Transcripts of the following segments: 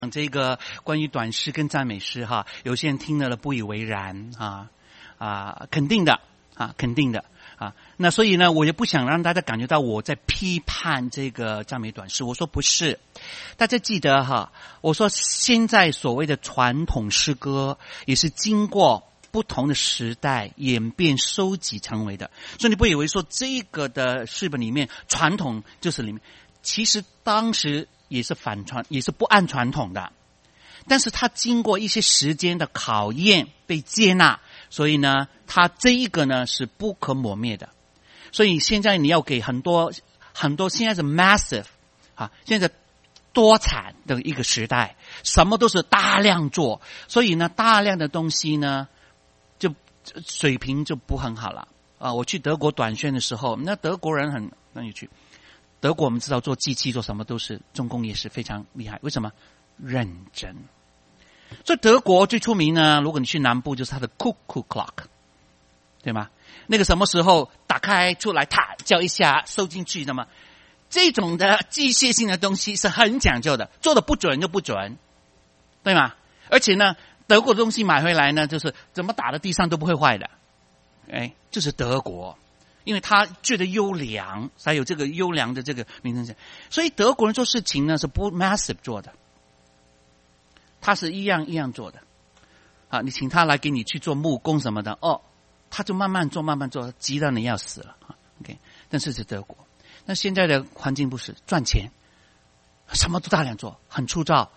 这个关于短诗跟赞美诗哈，有些人听了不以为然肯定的那所以呢，我也不想让大家感觉到我在批判这个赞美短诗。我说不是，大家记得我说现在所谓的传统诗歌也是经过不同的时代演变收集成为的，所以你不以为说这个的诗本里面传统就是里面，其实当时也是反传，也是不按传统的，但是它经过一些时间的考验被接纳，所以呢它这一个呢是不可磨灭的。所以现在你要给很多现在是 massive 现在多产的一个时代，什么都是大量做，所以呢大量的东西呢就水平就不很好了我去德国短宣的时候，那德国人很有趣，德国我们知道做机器做什么都是重工业是非常厉害，为什么？认真。所以德国最出名呢，如果你去南部就是它的 cuckoo clock， 对吗？那个什么时候打开出来叫一下收进去的吗？这种的机械性的东西是很讲究的，做的不准就不准，对吗？而且呢德国的东西买回来呢，就是怎么打在地上都不会坏的，就是德国，因为他觉得优良，才有这个优良的这个名称。所以德国人做事情呢是不 massive 做的，他是一样一样做的你请他来给你去做木工什么的他就慢慢做急到你要死了OK， 但是是德国。那现在的环境不是赚钱，什么都大量做，很粗糙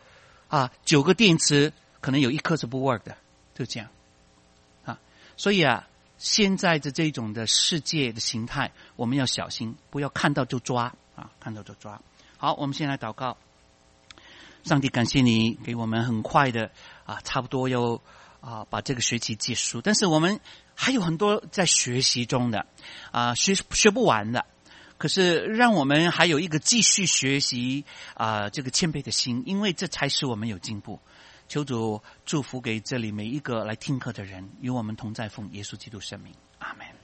9个电池可能有1颗是不 work 的，就这样所以现在的这种的世界的形态我们要小心，不要看到就抓看到就抓。好，我们先来祷告。上帝感谢你给我们很快的差不多要把这个学期结束，但是我们还有很多在学习中的学不完的，可是让我们还有一个继续学习这个谦卑的心，因为这才使我们有进步。求主祝福给这里每一个来听课的人，与我们同在，奉耶稣基督圣名，阿们。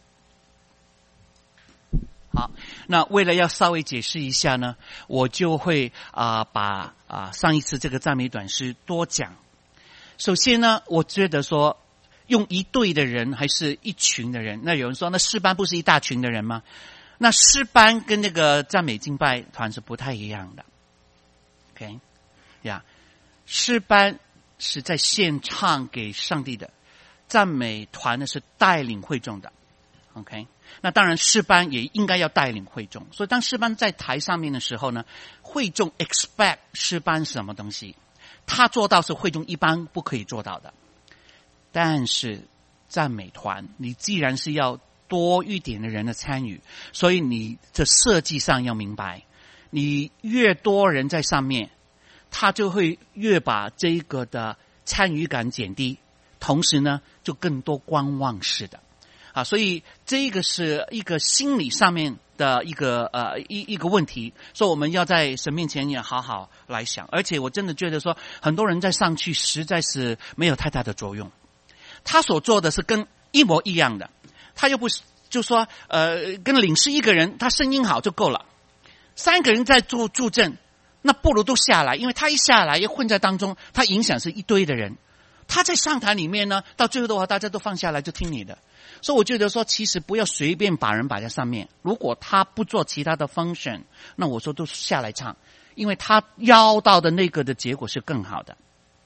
好，那为了要稍微解释一下呢，我就会把上一次这个赞美短诗多讲。首先呢，我觉得说用一队的人还是一群的人，那有人说那诗班不是一大群的人吗？那诗班跟那个赞美敬拜团是不太一样的 OK 诗班是在献唱给上帝的，赞美团呢是带领会众的 OK。 那当然诗班也应该要带领会众，所以当诗班在台上面的时候呢，会众 expect 诗班是什么东西，他做到是会众一般不可以做到的。但是赞美团你既然是要多一点的人的参与，所以你的设计上要明白，你越多人在上面，他就会越把这个的参与感减低，同时呢就更多观望式的所以这个是一个心理上面的一个一个问题，所以我们要在神面前也好好来想。而且我真的觉得说很多人在上去实在是没有太大的作用，他所做的是跟一模一样的，他又不是就说跟领事一个人他声音好就够了，3个人在助阵，那不如都下来，因为他一下来又混在当中，他影响是一堆的人，他在上台里面呢，到最后的话大家都放下来就听你的。所以我觉得说其实不要随便把人摆在上面，如果他不做其他的 function， 那我说都下来唱，因为他邀到的那个的结果是更好的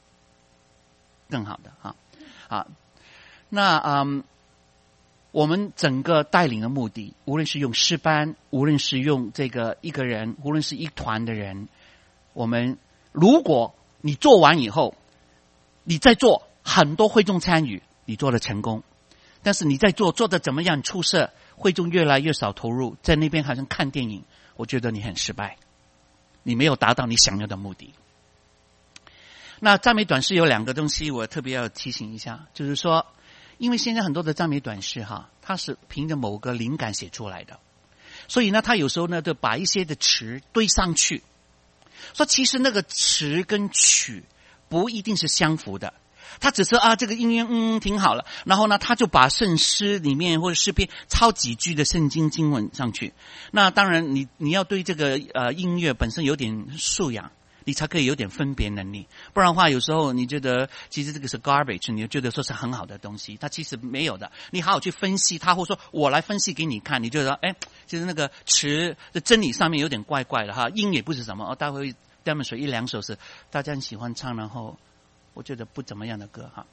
那我们整个带领的目的，无论是用诗班，无论是用这个一个人，无论是一团的人，我们如果你做完以后你再做很多会众参与，你做了成功，但是你在做得怎么样出色，会众越来越少投入，在那边好像看电影，我觉得你很失败，你没有达到你想要的目的。那赞美短诗有2个东西我特别要提醒一下，就是说因为现在很多的赞美短诗它是凭着某个灵感写出来的，所以呢他有时候呢就把一些的词堆上去，说其实那个词跟曲不一定是相符的，他只是这个音乐挺好了，然后呢他就把圣诗里面或者诗篇抄几句的圣经经文上去。那当然你要对这个音乐本身有点素养， 你才可以有点分别能力。不然的话，有时候你觉得其实这个是 garbage， 你就觉得说是很好的东西，它其实没有的。你好好去分析它，或者说我来分析给你看，你就说，其实那个词的真理上面有点怪怪的哈，音也不是什么。待会demonstrate一两首是大家很喜欢唱，然后我觉得不怎么样的歌哈。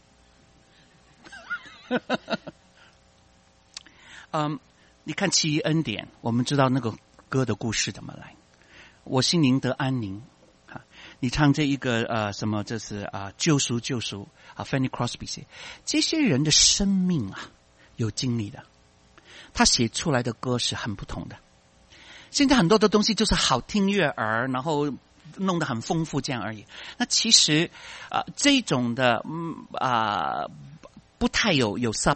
你看奇异恩典，我们知道那个歌的故事怎么来。我心灵得安宁啊！你唱这一个什么？这是救赎Fanny Crosby 写这些人的生命啊，有经历的，他写出来的歌是很不同的。现在很多的东西就是好听悦耳，然后弄得很丰富这样而已。那其实这种的不太有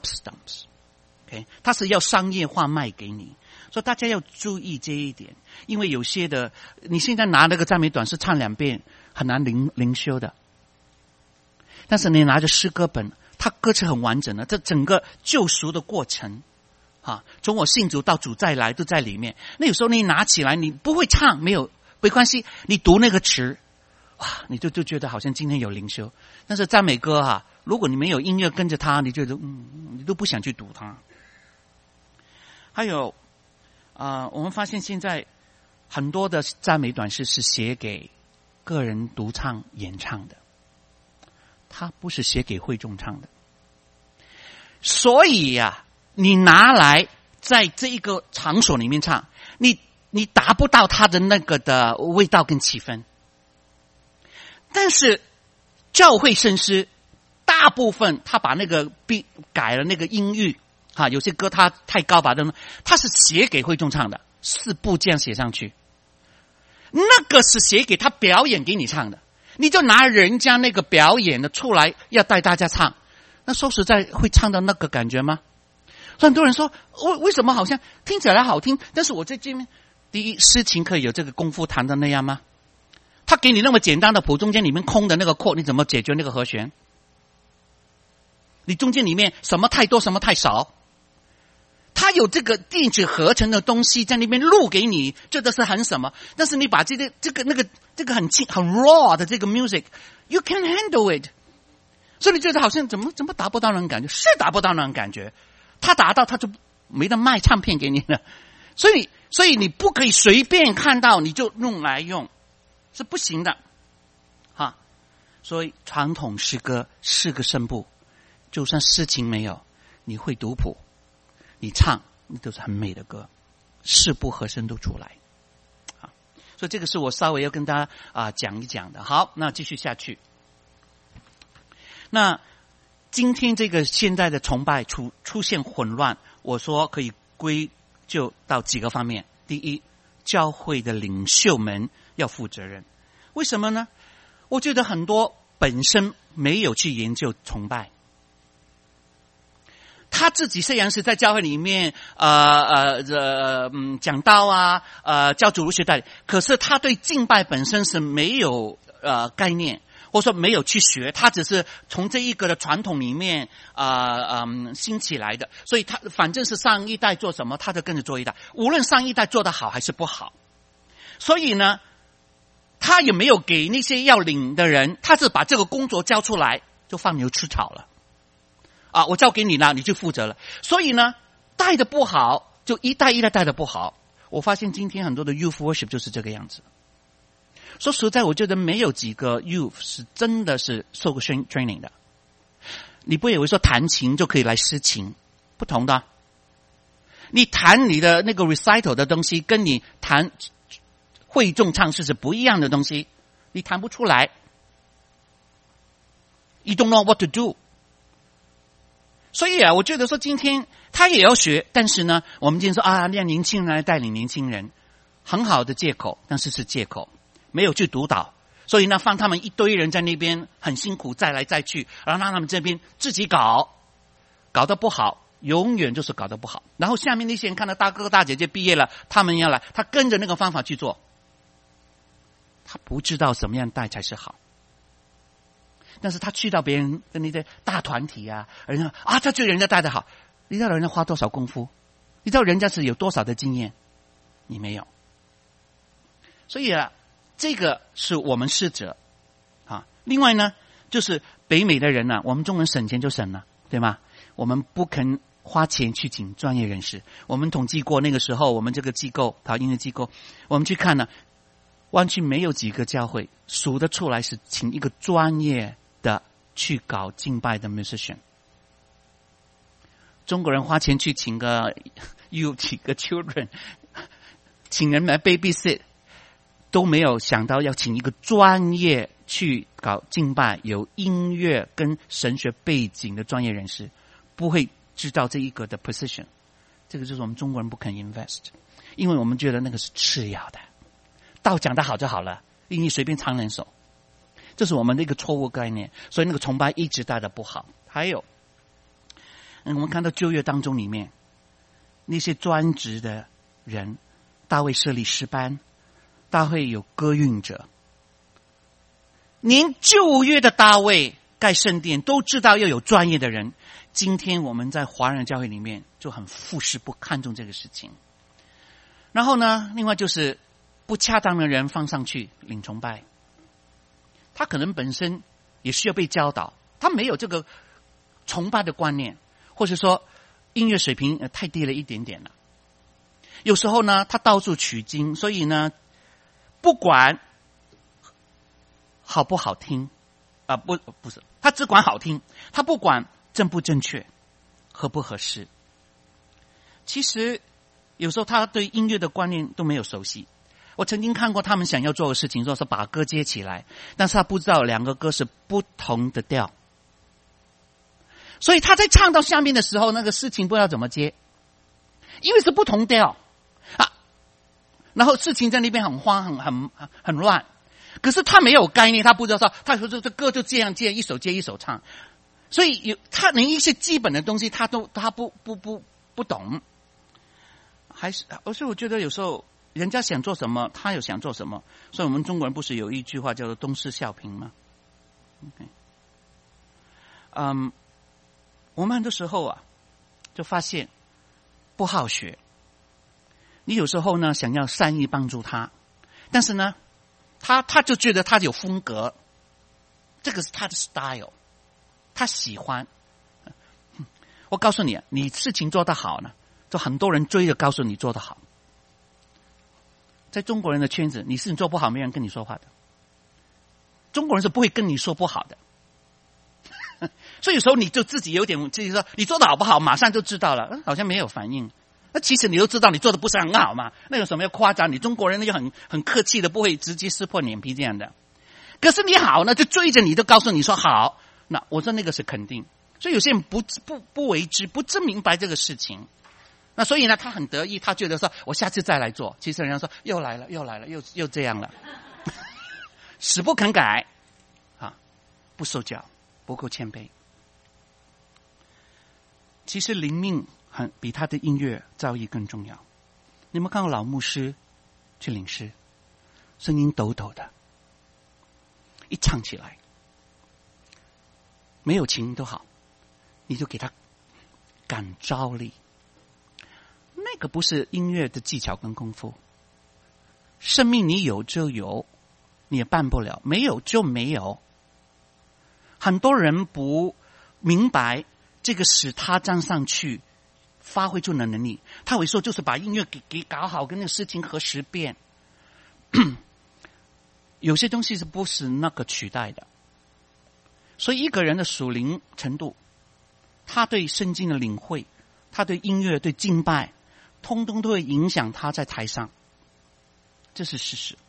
substance。OK， 它是要商业化卖给你，所以大家要注意这一点。因为有些的，你现在拿那个赞美短诗唱2遍，很难灵修的。但是你拿着诗歌本，它歌词很完整的，这整个救赎的过程，从我信主到主再来都在里面。那有时候你拿起来，你不会唱，没关系，你读那个词，哇，你就觉得好像今天有灵修。但是赞美歌如果你没有音乐跟着它，你觉得你都不想去读它。还有我们发现现在很多的赞美短诗是写给个人独唱演唱的，它不是写给会众唱的。所以你拿来在这一个场所里面唱，你达不到它的那个的味道跟气氛。但是教会圣诗大部分他把那个改了那个音域有些歌它太高吧，它是写给会众唱的，4部这样写上去。那个是写给他表演给你唱的，你就拿人家那个表演的出来要带大家唱，那说实在会唱到那个感觉吗？很多人说为什么好像听起来好听，但是我在这边第一，诗情可以有这个功夫弹的那样吗？他给你那么简单的谱，中间里面空的那个chord，你怎么解决那个和弦？你中间里面什么太多什么太少？他有这个电子合成的东西在那边录给你，这个是很什么？但是你把这个很轻很 raw 的这个 music，you can handle it， 所以你觉得好像怎么达不到那种感觉？是达不到那种感觉，他达到他就没得卖唱片给你了。所以你不可以随便看到你就用来用，是不行的所以传统诗歌是个声部，就算诗情没有，你会读谱，你唱，你都是很美的歌，4部和声都出来所以这个是我稍微要跟大家讲一讲的。好，那继续下去。那今天这个现在的崇拜出现混乱，我说可以归咎到几个方面。第一，教会的领袖们要负责任。为什么呢？我觉得很多本身没有去研究崇拜，他自己虽然是在教会里面讲道教主日学带领，可是他对敬拜本身是没有概念，或者说没有去学，他只是从这一个的传统里面兴起来的，所以他反正是上一代做什么，他就跟着做一代，无论上一代做得好还是不好。所以呢，他也没有给那些要领的人，他是把这个工作交出来，就放牛吃草了。我交给你了，你就负责了。所以呢，带的不好，就一代一代带的不好。我发现今天很多的 youth worship 就是这个样子。说实在，我觉得没有几个 youth 是真的是受过 training 的。你不以为说弹琴就可以来诗情，不同的。你弹你的那个 recital 的东西，跟你弹会众唱诗是不一样的东西，你弹不出来。You don't know what to do。所以我觉得说今天他也要学，但是呢，我们今天说让年轻人来带领年轻人，很好的借口，但是是借口，没有去督导。所以呢，放他们一堆人在那边很辛苦，再来再去，然后让他们这边自己搞得不好，永远就是搞得不好。然后下面那些人看到大哥哥大姐姐毕业了，他们要来，他跟着那个方法去做，他不知道怎么样带才是好。但是他去到别人的那些大团体人家他觉得人家带得好，你知道人家花多少功夫？你知道人家是有多少的经验？你没有。所以这个是我们侍者啊。另外呢，就是北美的人呢，我们中文省钱就省了，对吗？我们不肯花钱去请专业人士。我们统计过那个时候，我们这个机构音乐机构，我们去看呢，湾区没有几个教会数得出来是请一个专业的去搞敬拜的 musician。中国人花钱去请个有几个 children， 请人来 babysit， 都没有想到要请一个专业去搞敬拜、有音乐跟神学背景的专业人士，不会知道这一个的 position。这个就是我们中国人不肯 invest， 因为我们觉得那个是次要的，道讲得好就好了，因为随便唱两首，这是我们的一个错误概念，所以那个崇拜一直带的不好。还有我们看到旧约当中里面那些专职的人，大卫设立诗班，大卫有歌韵者，连旧约的大卫盖圣殿都知道要有专业的人。今天我们在华人教会里面就很忽视不看重这个事情。然后呢，另外就是不恰当的人放上去领崇拜，他可能本身也需要被教导，他没有这个崇拜的观念，或者说音乐水平太低了一点点了。有时候呢，他到处取经，所以呢，不管好不好听不是，他只管好听，他不管正不正确，合不合适。其实有时候他对音乐的观念都没有熟悉。我曾经看过他们想要做的事情，说是把歌接起来，但是他不知道两个歌是不同的调，所以他在唱到下面的时候，那个事情不知道怎么接，因为是不同调啊。然后事情在那边很慌很乱，可是他没有概念，他不知道说，他说这歌就这样接，一首接一首唱，所以他连一些基本的东西他不懂。而是我觉得有时候人家想做什么，他有想做什么，所以我们中国人不是有一句话叫做东施效颦吗？ OK， 我们很多时候啊，就发现不好学。你有时候呢想要善意帮助他，但是呢，他就觉得他有风格，这个是他的 style， 他喜欢。我告诉你，你事情做得好呢，就很多人追着告诉你做得好。在中国人的圈子，你事情做不好，没人跟你说话的。中国人是不会跟你说不好的。所以有时候你就自己有点自己说你做的好不好，马上就知道了，好像没有反应。那其实你都知道你做的不是很好嘛，那有什么要夸张？你中国人那就很客气的，不会直接撕破脸皮这样的。可是你好呢，就追着你，就告诉你说好。那我说那个是肯定。所以有些人不为之，不真明白这个事情。那所以呢，他很得意，他觉得说我下次再来做。其实人家说又来了，又这样了，死不肯改啊，不受教，不够谦卑。其实灵命比他的音乐造诣更重要。你们看过老牧师去领诗，声音抖抖的，一唱起来没有琴都好，你就给他感召力。那个不是音乐的技巧跟功夫，生命你有就有，你也办不了，没有就没有。很多人不明白这个使他站上去发挥出的能力，他会说就是把音乐给搞好，跟那个事情合时变。有些东西是不是那个取代的。所以一个人的属灵程度，他对圣经的领会，他对音乐对敬拜，通通都会影响他在台上，这是事实。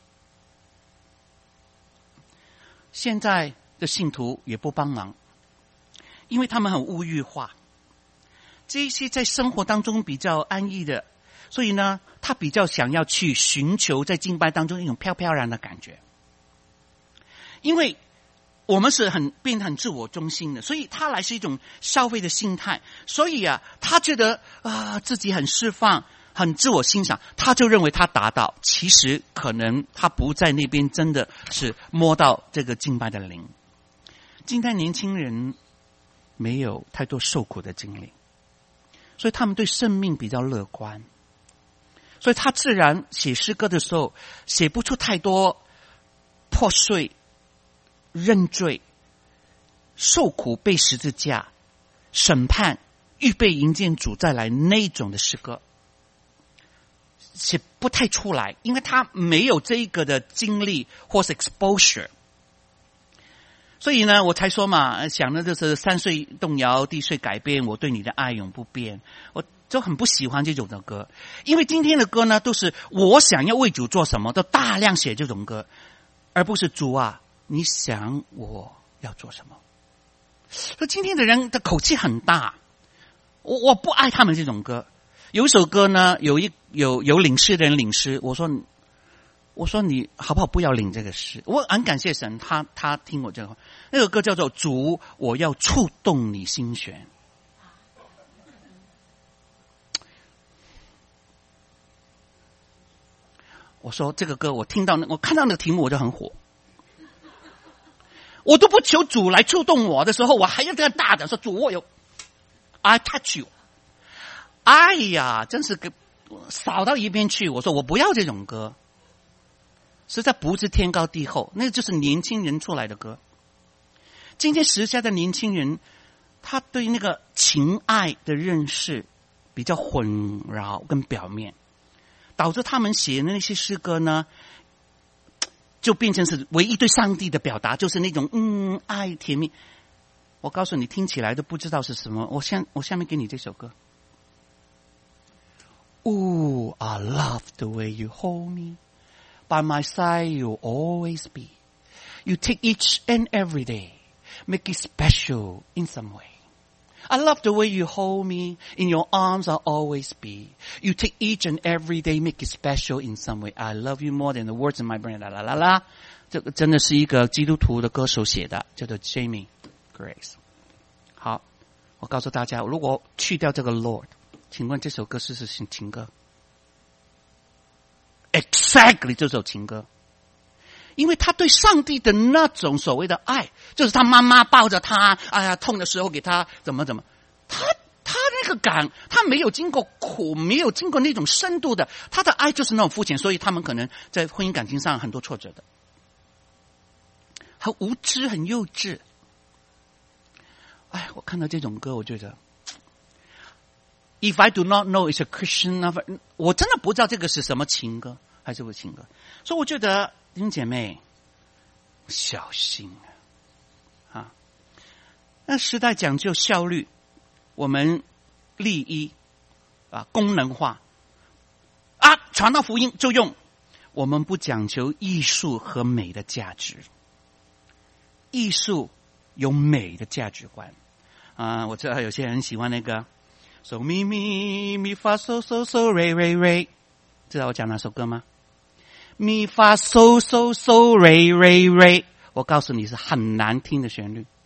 现在的信徒也不帮忙，因为他们很物欲化，这些在生活当中比较安逸的，所以呢，他比较想要去寻求在敬拜当中一种飘飘然的感觉。因为我们是变得很自我中心的，所以他来是一种消费的心态。所以啊，他觉得自己很释放，很自我欣赏，他就认为他达到，其实可能他不在那边真的是摸到这个敬拜的灵。今天年轻人没有太多受苦的经历，所以他们对生命比较乐观，所以他自然写诗歌的时候写不出太多破碎、认罪、受苦、被十字架、审判、预备迎接主再来那种的诗歌，写不太出来，因为他没有这一个的经历或是 exposure。所以呢，我才说嘛，想的就是3岁动摇，地岁改变，我对你的爱永不变。我就很不喜欢这种的歌，因为今天的歌呢，都是我想要为主做什么，都大量写这种歌，而不是主啊，你想我要做什么。所以今天的人的口气很大，我不爱他们这种歌。有一首歌呢，有领诗的人领诗，我说你好不好不要领这个诗？我很感谢神，他听我这个话。那个歌叫做主，我要触动你心弦。我说这个歌，我看到那个题目我就很火。我都不求主来触动我的时候，我还要这样大胆说主，我有 I touch you。哎呀，真是个扫到一边去。我说我不要这种歌，实在不是天高地厚，那就是年轻人出来的歌。今天时下的年轻人，他对那个情爱的认识比较混淆跟表面，导致他们写的那些诗歌呢，就变成是唯一对上帝的表达，就是那种爱甜蜜。我告诉你，听起来都不知道是什么。我下面给你这首歌。Ooh, I love the way you hold me. By my side you'll always be. You take each and every day, make it special in some way. I love the way you hold me. In your arms I'll always be. You take each and every day, make it special in some way. I love you more than the words in my brain. 啦啦啦啦，这个真的是一个基督徒的歌手写的，叫做 Jamie Grace。好，我告诉大家，如果去掉这个 Lord， 请问这首歌是不是情歌 ？Exactly， 这首情歌。因为他对上帝的那种所谓的爱，就是他妈妈抱着他，哎呀痛的时候给他怎么，他那个感，他没有经过苦，没有经过那种深度的，他的爱就是那种肤浅，所以他们可能在婚姻感情上很多挫折的，很无知，很幼稚。哎，我看到这种歌，我觉得 ，If I do not know it's a Christian， 我真的不知道这个是什么情歌，还是不是情歌，所以我觉得。弟兄姐妹，小心啊！那时代讲究效率，我们利益功能化传到福音就用，我们不讲求艺术和美的价值。艺术有美的价值观我知道有些人喜欢那个 So mi mi mi fa so so so re re re， 知道我讲哪首歌吗？咪发嗦嗦嗦瑞瑞瑞，我告诉你是很难听的旋律，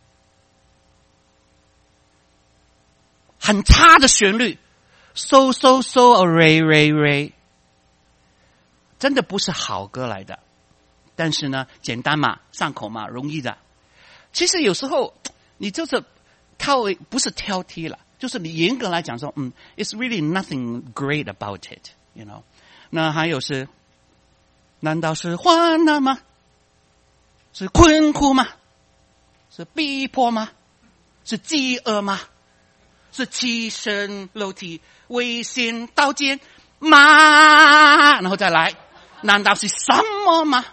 很差的旋律，嗦嗦嗦瑞瑞瑞，真的不是好歌来的。但是呢，简单嘛，上口嘛，容易的。其实有时候你就是不是挑剔了，就是你严格来讲说，it's really nothing great about it， you know。那还有是。难道是患难吗？是困苦吗？是逼迫吗？是饥饿吗？是栖身楼梯危险刀剑吗？然后再来，难道是什么吗？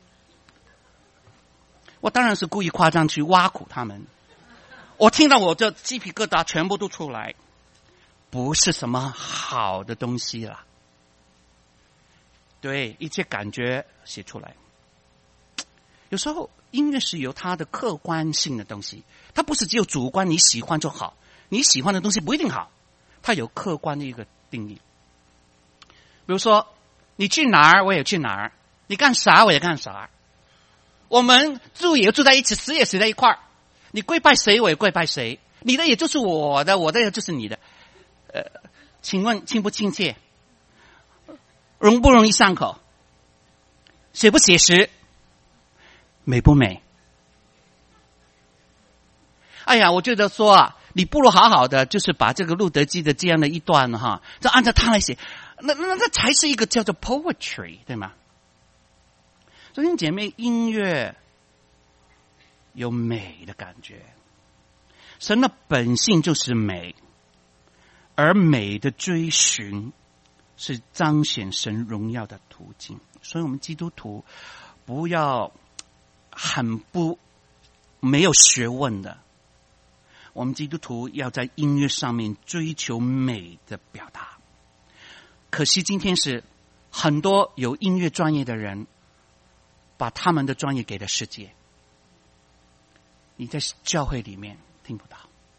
我当然是故意夸张去挖苦他们，我听到我这鸡皮疙瘩全部都出来，不是什么好的东西了。对，一切感觉写出来。有时候音乐是有它的客观性的东西，它不是只有主观你喜欢就好，你喜欢的东西不一定好，它有客观的一个定义。比如说你去哪儿我也去哪儿，你干啥我也干啥，我们住也住在一起，死也死在一块儿，你跪拜谁我也跪拜谁，你的也就是我的，我的也就是你的。请问亲不亲切？容不容易上口？写不写实？美不美？哎呀，我觉得说你不如好好的，就是把这个路德记的这样的一段就按照它来写，那才是一个叫做 poetry， 对吗？ 所以姐妹，音乐有美的感觉，神的本性就是美，而美的追寻是彰显神荣耀的途径。所以我们基督徒不要没有学问的，我们基督徒要在音乐上面追求美的表达。可惜今天是很多有音乐专业的人把他们的专业给了世界，你在教会里面听不到。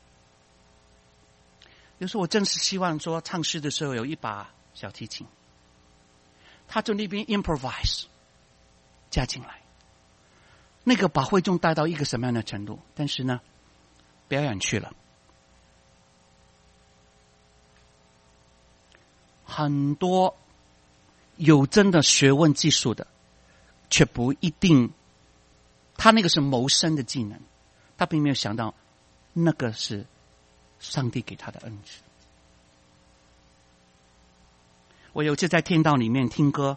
有时候我真是希望说，唱诗的时候有一把小提琴，他在那边 improvise 加进来，那个把会众带到一个什么样的程度？但是呢，表演去了，很多有真的学问技术的，却不一定，他那个是谋生的技能，他并没有想到那个是上帝给他的恩赐。我有一次在天道里面听歌，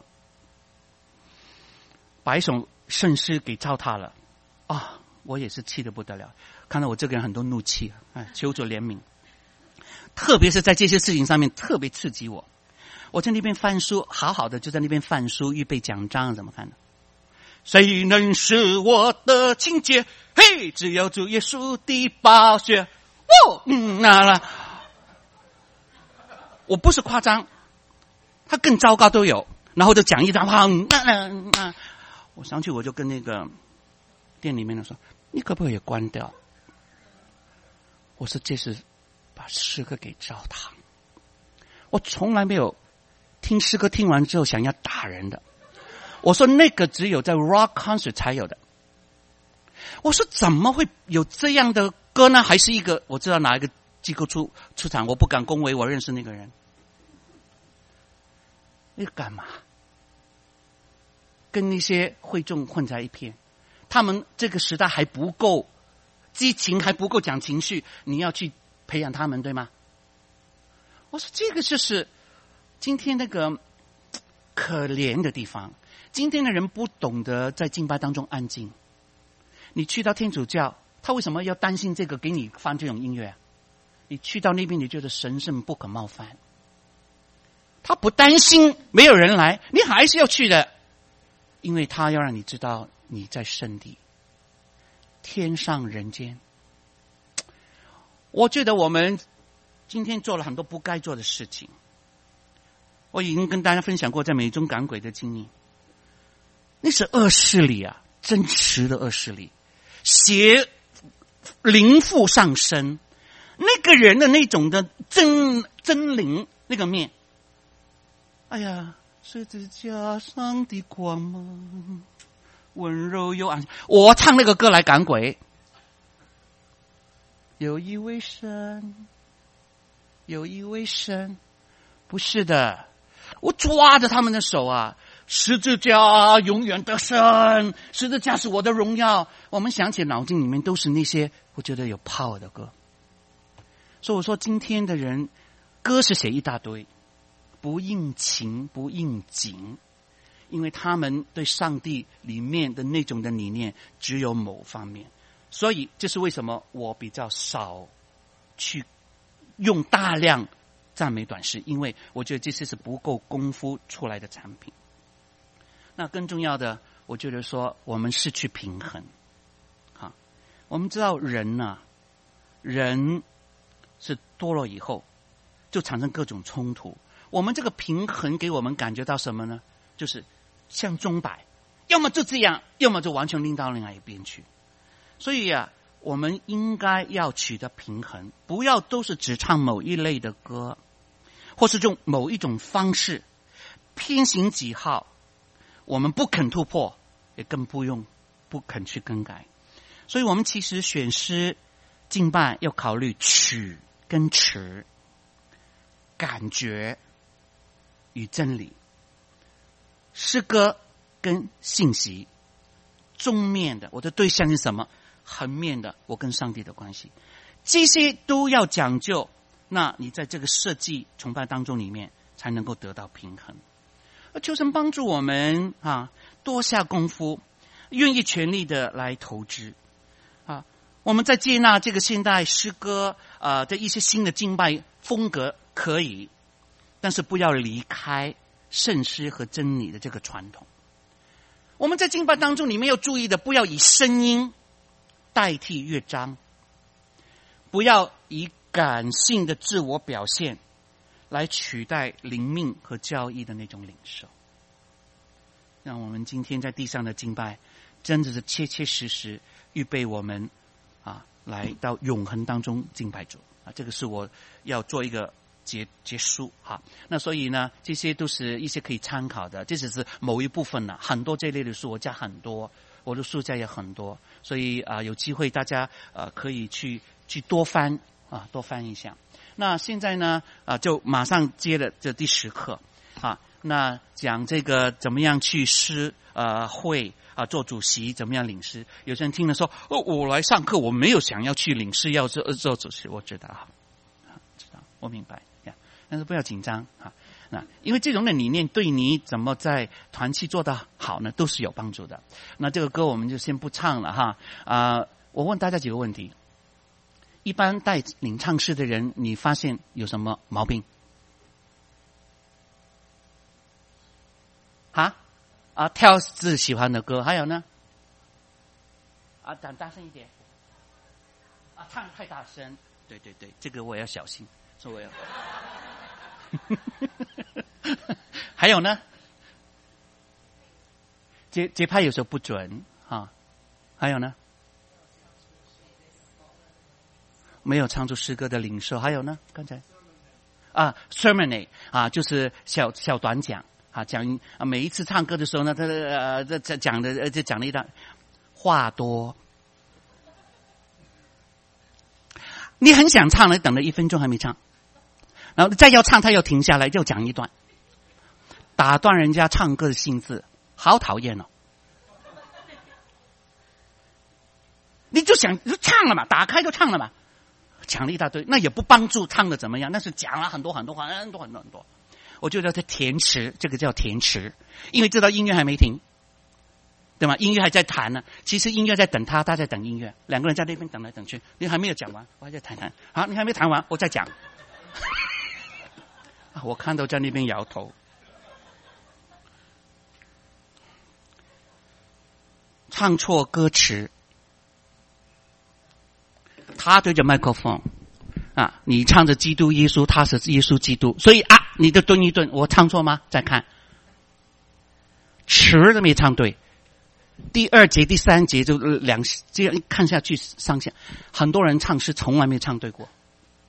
把一首圣诗给糟蹋了啊！我也是气得不得了，看到我这个人很多怒气啊！求主怜悯，特别是在这些事情上面特别刺激我。我在那边翻书，好好的就在那边翻书，预备讲章，怎么看呢？谁能使我的清洁？嘿，只有主耶稣的宝血。我不是夸张，他更糟糕都有。然后就讲一张我上去我就跟那个店里面的说，你可不可以关掉？我说这是把诗歌给糟蹋。我从来没有听诗歌听完之后想要打人的。我说那个只有在 rock concert 才有的。我说怎么会有这样的歌呢？还是一个我知道哪一个机构出场，我不敢恭维我认识那个人。那个干嘛？跟那些会众混在一片，他们这个时代还不够激情，还不够讲情绪，你要去培养他们，对吗？我说这个就是今天那个可怜的地方。今天的人不懂得在敬拜当中安静。你去到天主教，他为什么要担心这个给你放这种音乐啊？你去到那边你觉得神圣不可冒犯，他不担心没有人来，你还是要去的，因为他要让你知道你在圣地，天上人间。我觉得我们今天做了很多不该做的事情。我已经跟大家分享过在美中赶鬼的经历，那是恶势力啊，真实的恶势力，邪灵附上身，那个人的那种的真灵那个面，哎呀，十字架上的光芒，温柔又安。我唱那个歌来赶鬼。有一位神，有一位神，不是的，我抓着他们的手啊，十字架永远得胜，十字架是我的荣耀。我们想起脑筋里面都是那些我觉得有 power 的歌。所以我说今天的人歌是写一大堆，不应情不应景，因为他们对上帝里面的那种的理念只有某方面。所以这是为什么我比较少去用大量赞美短诗，因为我觉得这些是不够功夫出来的产品。那更重要的，我觉得说我们失去平衡。我们知道人啊，人是堕落以后就产生各种冲突。我们这个平衡给我们感觉到什么呢？就是像钟摆，要么就这样，要么就完全拎到另外一边去。所以啊，我们应该要取得平衡，不要都是只唱某一类的歌，或是用某一种方式偏行己好，我们不肯突破，也更不肯去更改。所以我们其实选诗敬拜要考虑曲跟词，感觉与真理，诗歌跟信息，中面的我的对象是什么，横面的我跟上帝的关系，这些都要讲究。那你在这个设计崇拜当中里面才能够得到平衡。求神帮助我们多下功夫，愿意全力的来投资啊。我们在接纳这个现代诗歌的一些新的敬拜风格可以，但是不要离开圣诗和真理的这个传统。我们在敬拜当中，你们要注意的，不要以声音代替乐章，不要以感性的自我表现来取代灵命和教义的那种领受。让我们今天在地上的敬拜，真的是切切实实预备我们来到永恒当中敬拜主这个是我要做一个结束那所以呢，这些都是一些可以参考的，这只是某一部分了，很多这类的书我加很多，我的书架也很多，所以有机会大家可以去多翻多翻一下。那现在呢就马上接了这第10课那讲这个怎么样去诗会做主席，怎么样领诗。有些人听了说我来上课，我没有想要去领诗，要做主席。我知道知道，我明白但是不要紧张那因为这种的理念对你怎么在团契做得好呢都是有帮助的。那这个歌我们就先不唱了我问大家几个问题。一般带领唱诗的人，你发现有什么毛病跳自己喜欢的歌，还有呢讲大声一点唱太大声，对对对，这个我要小心，所以我要还有呢节拍有时候不准还有呢没有唱出诗歌的领受，还有呢刚才sermonate 就是小短讲讲每一次唱歌的时候呢，他讲了一段话多，你很想唱了，等了1分钟还没唱，然后再要唱他又停下来又讲一段，打断人家唱歌的兴致，好讨厌哦。你就想就唱了嘛，打开就唱了嘛，讲了一大堆，那也不帮助唱的怎么样，但是讲了很多。我觉得这填词，这个叫填词，因为知道音乐还没停，对吗？音乐还在弹呢，其实音乐在等他在等音乐，两个人在那边等来等去，你还没有讲完，我还在弹，好，你还没弹完，我再讲。我看到在那边摇头。唱错歌词，他对着麦克风你唱着基督耶稣，他是耶稣基督，所以你就顿一顿，我唱错吗？再看词都没唱对，第2节第3节就这样看下去上下，很多人唱诗从来没唱对过，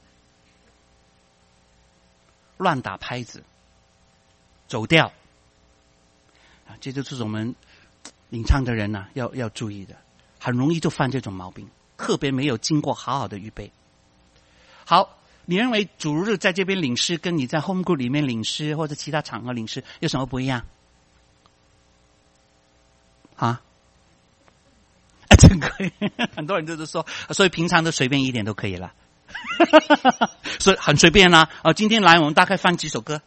乱打拍子，走调这就是我们领唱的人要注意的，很容易就犯这种毛病，特别没有经过好好的预备。好，你认为主日在这边领诗跟你在 home group 里面领诗或者其他场合领诗有什么不一样真可以，很多人就是说，所以平常都随便一点都可以了。所以很随便今天来我们大概放几首歌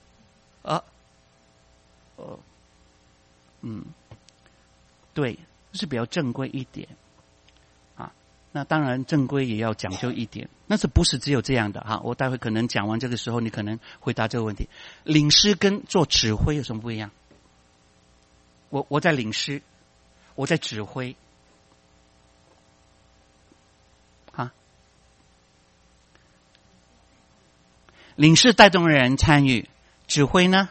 对，是比较正规一点那当然正规也要讲究一点，但是不是只有这样的我待会可能讲完这个时候你可能回答这个问题。领诗跟做指挥有什么不一样？我在领诗，我在指挥领诗带动人参与，指挥呢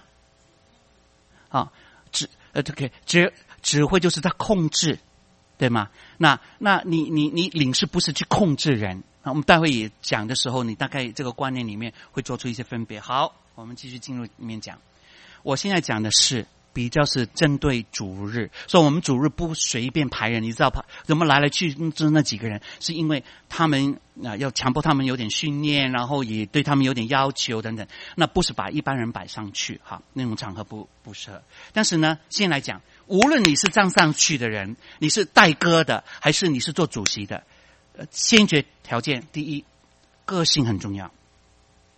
指挥就是他控制，对吗？那你领事不是去控制人我们待会也讲的时候，你大概这个观念里面会做出一些分别。好，我们继续进入里面讲。我现在讲的是比较是针对主日，所以我们主日不随便排人，你知道怎么来来去就那几个人，是因为他们要强迫他们有点训练，然后也对他们有点要求等等，那不是把一般人摆上去那种场合不适合。但是呢，先来讲，无论你是站上去的人，你是带歌的，还是你是做主席的，先决条件，第一，个性很重要。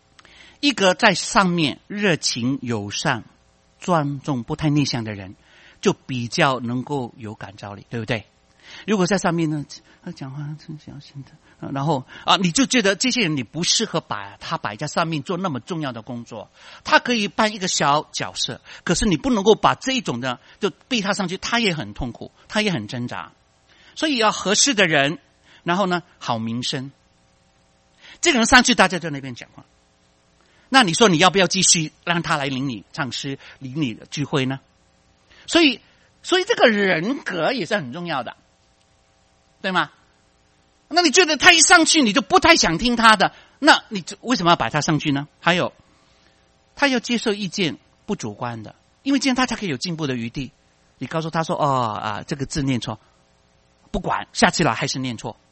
一个在上面热情友善、尊重、不太内向的人， 就比较能够有感召力，对不对？如果在上面呢，他讲话很小心的，然后你就觉得这些人你不适合把他摆在上面做那么重要的工作，他可以扮一个小角色，可是你不能够把这一种的就逼他上去，他也很痛苦，他也很挣扎，所以要合适的人，然后呢，好名声。这个人上去，大家在那边讲话，那你说你要不要继续让他来领你唱诗、领你的聚会呢？所以这个人格也是很重要的，对吗？那你觉得他一上去你就不太想听他的，那你为什么要摆他上去呢？还有，他要接受意见，不主观的，因为这样他才可以有进步的余地。你告诉他说这个字念错，不管下次来还是念错。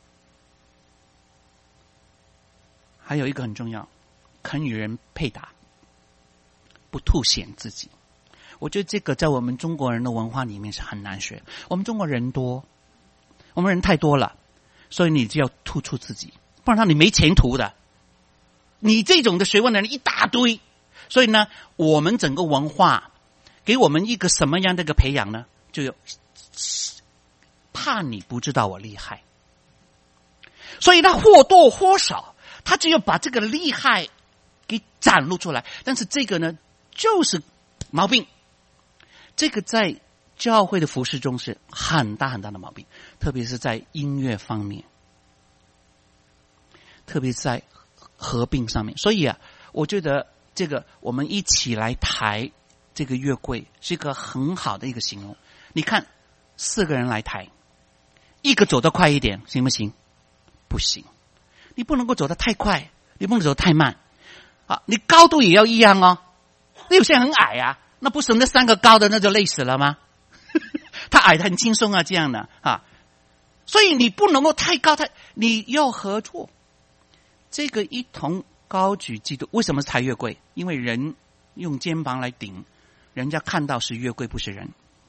还有一个很重要，肯与人配搭，不凸显自己。我觉得这个在我们中国人的文化里面是很难学。我们中国人多，我们人太多了，所以你就要突出自己，不然你没前途的。你这种的学问的人一大堆，所以呢，我们整个文化给我们一个什么样的一个培养呢？就有怕你不知道我厉害，所以他或多或少，他就要把这个厉害给展露出来。但是这个呢，就是毛病。这个在教会的服事中是很大很大的毛病，特别是在音乐方面，特别是在合并上面。所以我觉得这个我们一起来抬这个月桂是一个很好的一个形容。你看4个人来抬，一个走得快一点行不行？不行，你不能够走得太快，你不能走得太慢你高度也要一样哦。那有些人很矮那不是那3个高的那就累死了吗？他矮的很轻松这样的所以你不能够太高，你要合作。这个一同高举基督，为什么是抬月桂？因为人用肩膀来顶，人家看到是月桂不是人，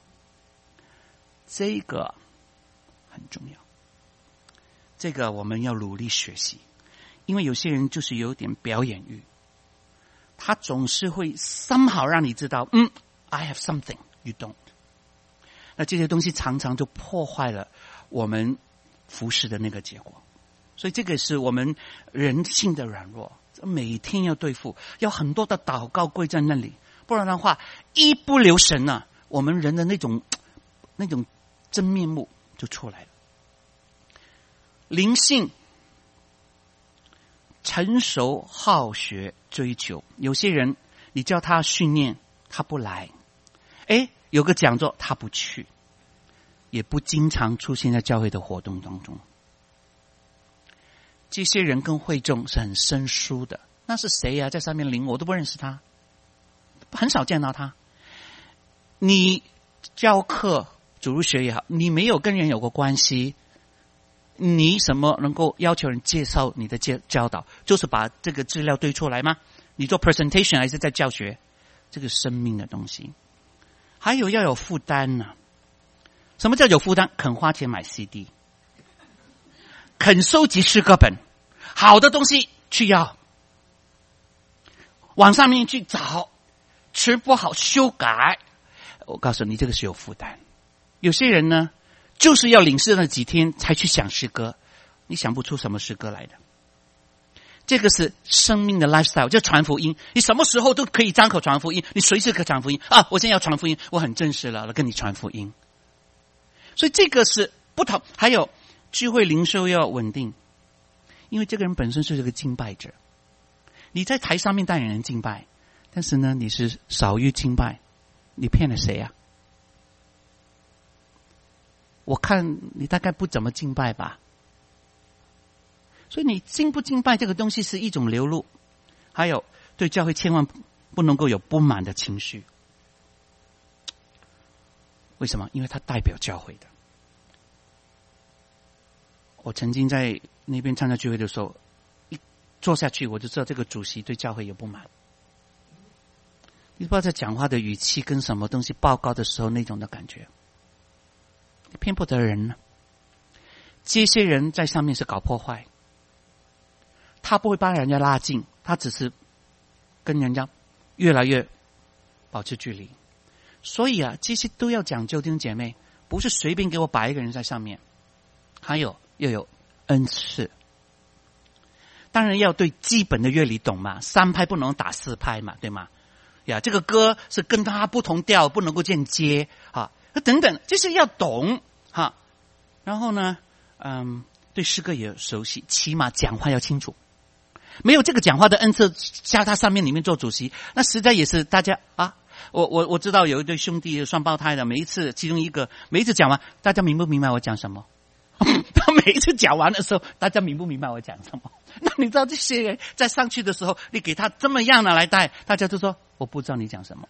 这个很重要。这个我们要努力学习，因为有些人就是有点表演欲，他总是会 somehow 让你知道I have something you don't。 那这些东西常常就破坏了我们服事的那个结果。所以这个是我们人性的软弱，每天要对付，要很多的祷告跪在那里，不然的话一不留神我们人的那种真面目就出来了。灵性成熟好学追求，有些人你叫他训练他不来，有个讲座他不去，也不经常出现在教会的活动当中。这些人跟会众是很生疏的，那是谁在上面领我都不认识他，很少见到他。你教课主日学也好，你没有跟人有过关系，你什么能够要求人介绍你的教导？就是把这个资料堆出来吗？你做 presentation 还是在教学？这个生命的东西。还有要有负担什么叫有负担？肯花钱买 CD， 肯收集诗歌本，好的东西去要，网上面去找，词不好修改。我告诉你，这个是有负担。有些人呢就是要领事那几天才去想诗歌，你想不出什么诗歌来的。这个是生命的 lifestyle， 就传福音，你什么时候都可以张口传福音，你随时可以传福音我现在要传福音，我很正式了，跟你传福音。所以这个是不同。还有聚会灵修要稳定，因为这个人本身是个敬拜者，你在台上面带领人敬拜，但是呢你是少于敬拜，你骗了谁我看你大概不怎么敬拜吧。所以你敬不敬拜这个东西是一种流露。还有对教会千万不能够有不满的情绪。为什么？因为他代表教会的。我曾经在那边参加聚会的时候，一坐下去我就知道这个主席对教会有不满。你不知道在讲话的语气跟什么东西报告的时候那种的感觉。偏不得人呢。这些人在上面是搞破坏，他不会把人家拉近，他只是跟人家越来越保持距离。 所以啊，这些都要讲究，弟兄姐妹，不是随便给我摆一个人在上面。还有又有恩赐，当然要对基本的乐理懂嘛，3拍不能打4拍嘛，对吗？呀，这个歌是跟它不同调，不能够间接啊，等等，就是要懂哈。然后呢，对诗歌也熟悉，起码讲话要清楚。没有这个讲话的恩赐，加他上面里面做主席，那实在也是大家啊。我知道有一对兄弟双胞胎的，每一次其中一个每一次讲完，大家明不明白我讲什么？他每一次讲完的时候，大家明不明白我讲什么？那你知道这些人在上去的时候，你给他这么样的来带，大家都说我不知道你讲什么。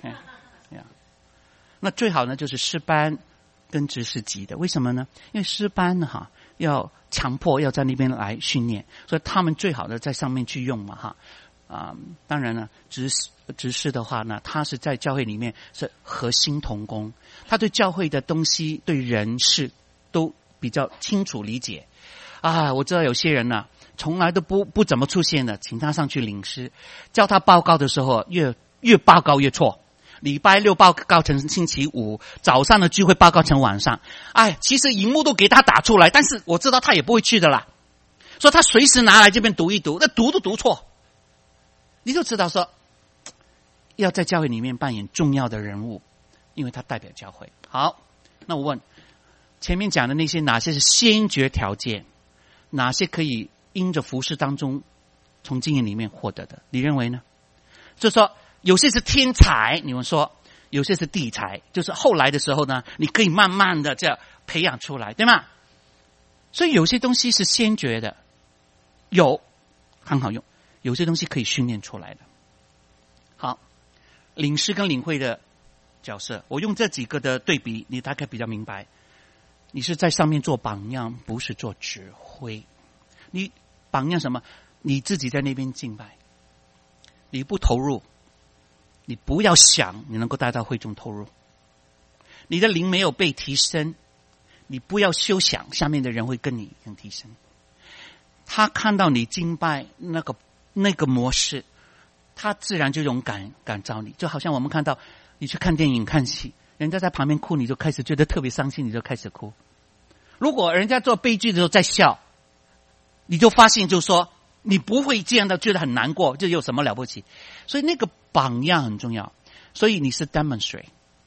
那最好呢就是诗班跟执事级的，为什么呢？因为诗班哈要强迫要在那边来训练，所以他们最好的在上面去用嘛哈。当然呢，执事的话呢，他是在教会里面是核心同工，他对教会的东西、对人事都比较清楚理解。我知道有些人呢，从来都不怎么出现的，请他上去领诗，叫他报告的时候，越报告越错。礼拜6报告成星期5，早上的聚会报告成晚上。其实荧幕都给他打出来，但是我知道他也不会去的啦。所以他随时拿来这边读一读，那读都读错。你就知道说，要在教会里面扮演重要的人物，因为他代表教会。好，那我问，前面讲的那些哪些是先决条件，哪些可以因着服事当中从经验里面获得的？你认为呢？就是说，有些是天才，你们说有些是地才，就是后来的时候呢，你可以慢慢的这样培养出来，对吗？所以有些东西是先决的，很好用，有些东西可以训练出来的。好，领诗跟领会的角色，我用这几个的对比，你大概比较明白。你是在上面做榜样，不是做指挥。你榜样什么？你自己在那边敬拜，你不投入，你不要想你能够带到会众投入。你的灵没有被提升，你不要休想下面的人会跟你一样提升。他看到你敬拜那个模式，他自然就勇敢召你。就好像我们看到你去看电影看戏，人家在旁边哭，你就开始觉得特别伤心，你就开始哭。如果人家做悲剧的时候在笑，你就发现就是说你不会这样的觉得很难过，这有什么了不起？所以那个榜样很重要。所以你是 demonstrate，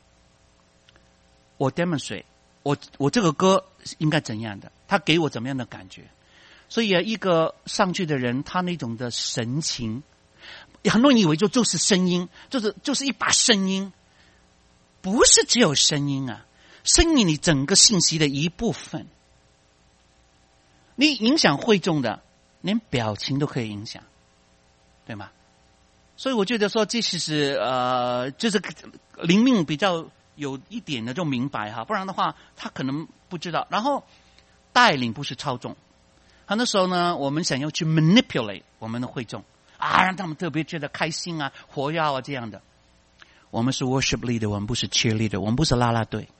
我 demonstrate， 我这个歌应该怎样的，他给我怎么样的感觉。所以一个上去的人，他那种的神情，很多人以为就是声音，就是一把声音，不是只有声音啊，声音你整个信息的一部分。你影响会众的，连表情都可以影响，对吗？所以我觉得说，这其实就是灵命比较有一点的就明白哈，不然的话他可能不知道。然后带领不是操纵，很多时候呢，我们想要去 manipulate 我们的会众让他们特别觉得开心啊、活跃啊这样的。我们是 worship leader， 我们不是 cheerleader， 我们不是啦啦队。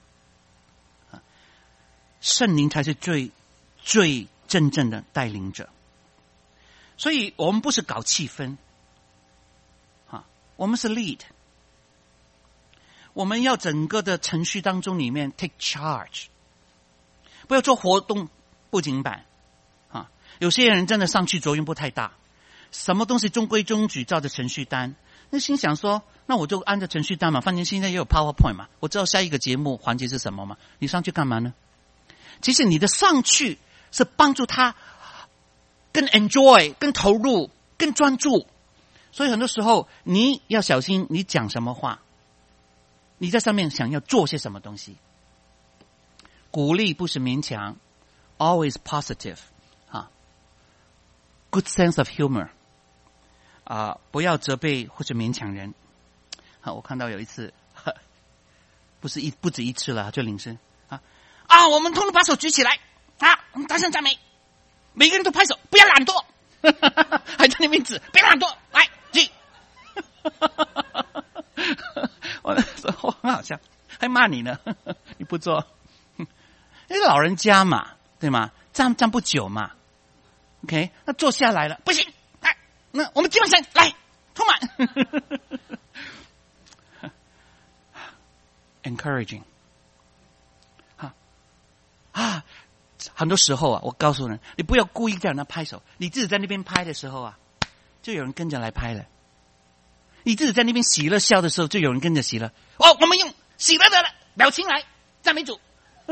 圣灵才是最真正的带领者，所以我们不是搞气氛，我们是 lead， 我们要整个的程序当中里面 take charge， 不要做活动布景板有些人真的上去作用不太大，什么东西中规中矩照着程序单，那心想说，那我就按照程序单嘛，反正现在也有 PowerPoint 嘛，我知道下一个节目环节是什么嘛，你上去干嘛呢？其实你的上去是帮助他更 enjoy、更投入、更专注。所以很多时候你要小心你讲什么话，你在上面想要做些什么东西。鼓励不是勉强 always positive good sense of humor 不要责备或者勉强人。我看到有一次不止一次了，就领诗我们通通把手举起来我们大声赞美，每个人都拍手，不要懒惰还在那边指，别懒惰，来举我那时候很好笑，还骂你呢你不做因为老人家嘛，对吗？站不久嘛 OK， 那坐下来了不行，来，那我们基本上来充满 encouraging。很多时候啊，我告诉人，你不要故意叫人家拍手，你自己在那边拍的时候啊，就有人跟着来拍了。你自己在那边喜乐笑的时候，就有人跟着喜乐。我们用喜乐的表情来赞美主。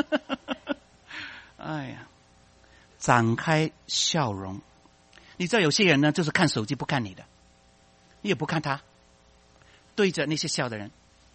哎呀，展开笑容。你知道有些人呢，就是看手机不看你的，你也不看他，对着那些笑的人，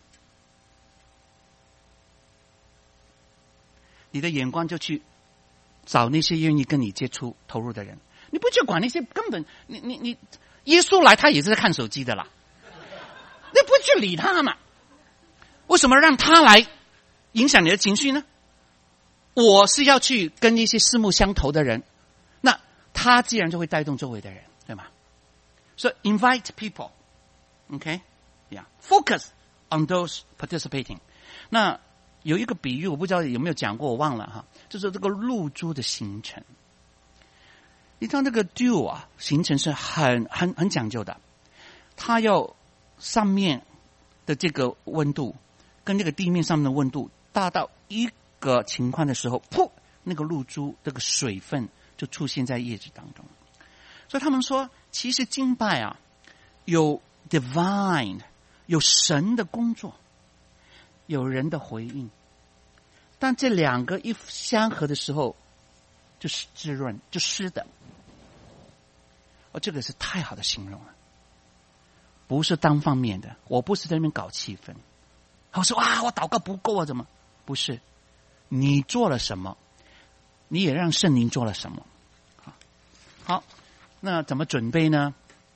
你的眼光就去找那些愿意跟你接触投入的人，你不去管那些根本你耶稣来他也是在看手机的啦，你不去理他嘛？为什么让他来影响你的情绪呢？我是要去跟一些四目相投的人，那他自然就会带动周围的人，对吗？所以 invite people, okay, yeah, focus on those participating. 那有一个比喻，我不知道有没有讲过，我忘了哈，就是这个露珠的形成。你知道这个 dew 啊，形成是很讲究的，它要上面的这个温度跟这个地面上面的温度达到一个情况的时候，噗，那个露珠这个水分就出现在叶子当中。所以他们说，其实敬拜啊，有 divine， 有神的工作，有人的回应，但这两个一相合的时候，就是滋润，就湿的。这个是太好的形容了，不是单方面的。我不是在那边搞气氛，我说我祷告不够啊，怎么？不是，你做了什么，你也让圣灵做了什么。好，那怎么准备呢？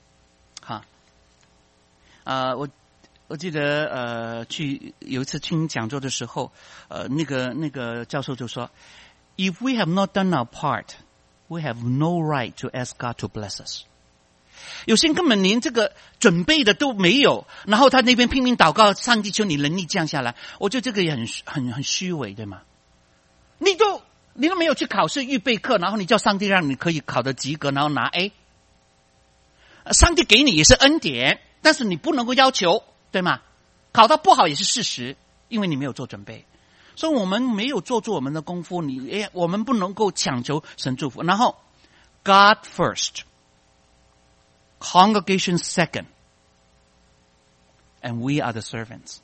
我记得有一次听讲座的时候，那个教授就说 ，If we have not done our part, we have no right to ask God to bless us. 有些人根本连这个准备的都没有，然后他那边拼命祷告，上帝求你能力降下来。我觉得这个也很虚伪，对吗？你都没有去考试预备课，然后你叫上帝让你可以考得及格，然后拿 A。上帝给你也是恩典，但是你不能够要求，对吗？考到不好也是事实，因为你没有做准备。所以我们没有做我们的功夫，我们不能够强求神祝福。然后 God first, congregation second, and we are the servants.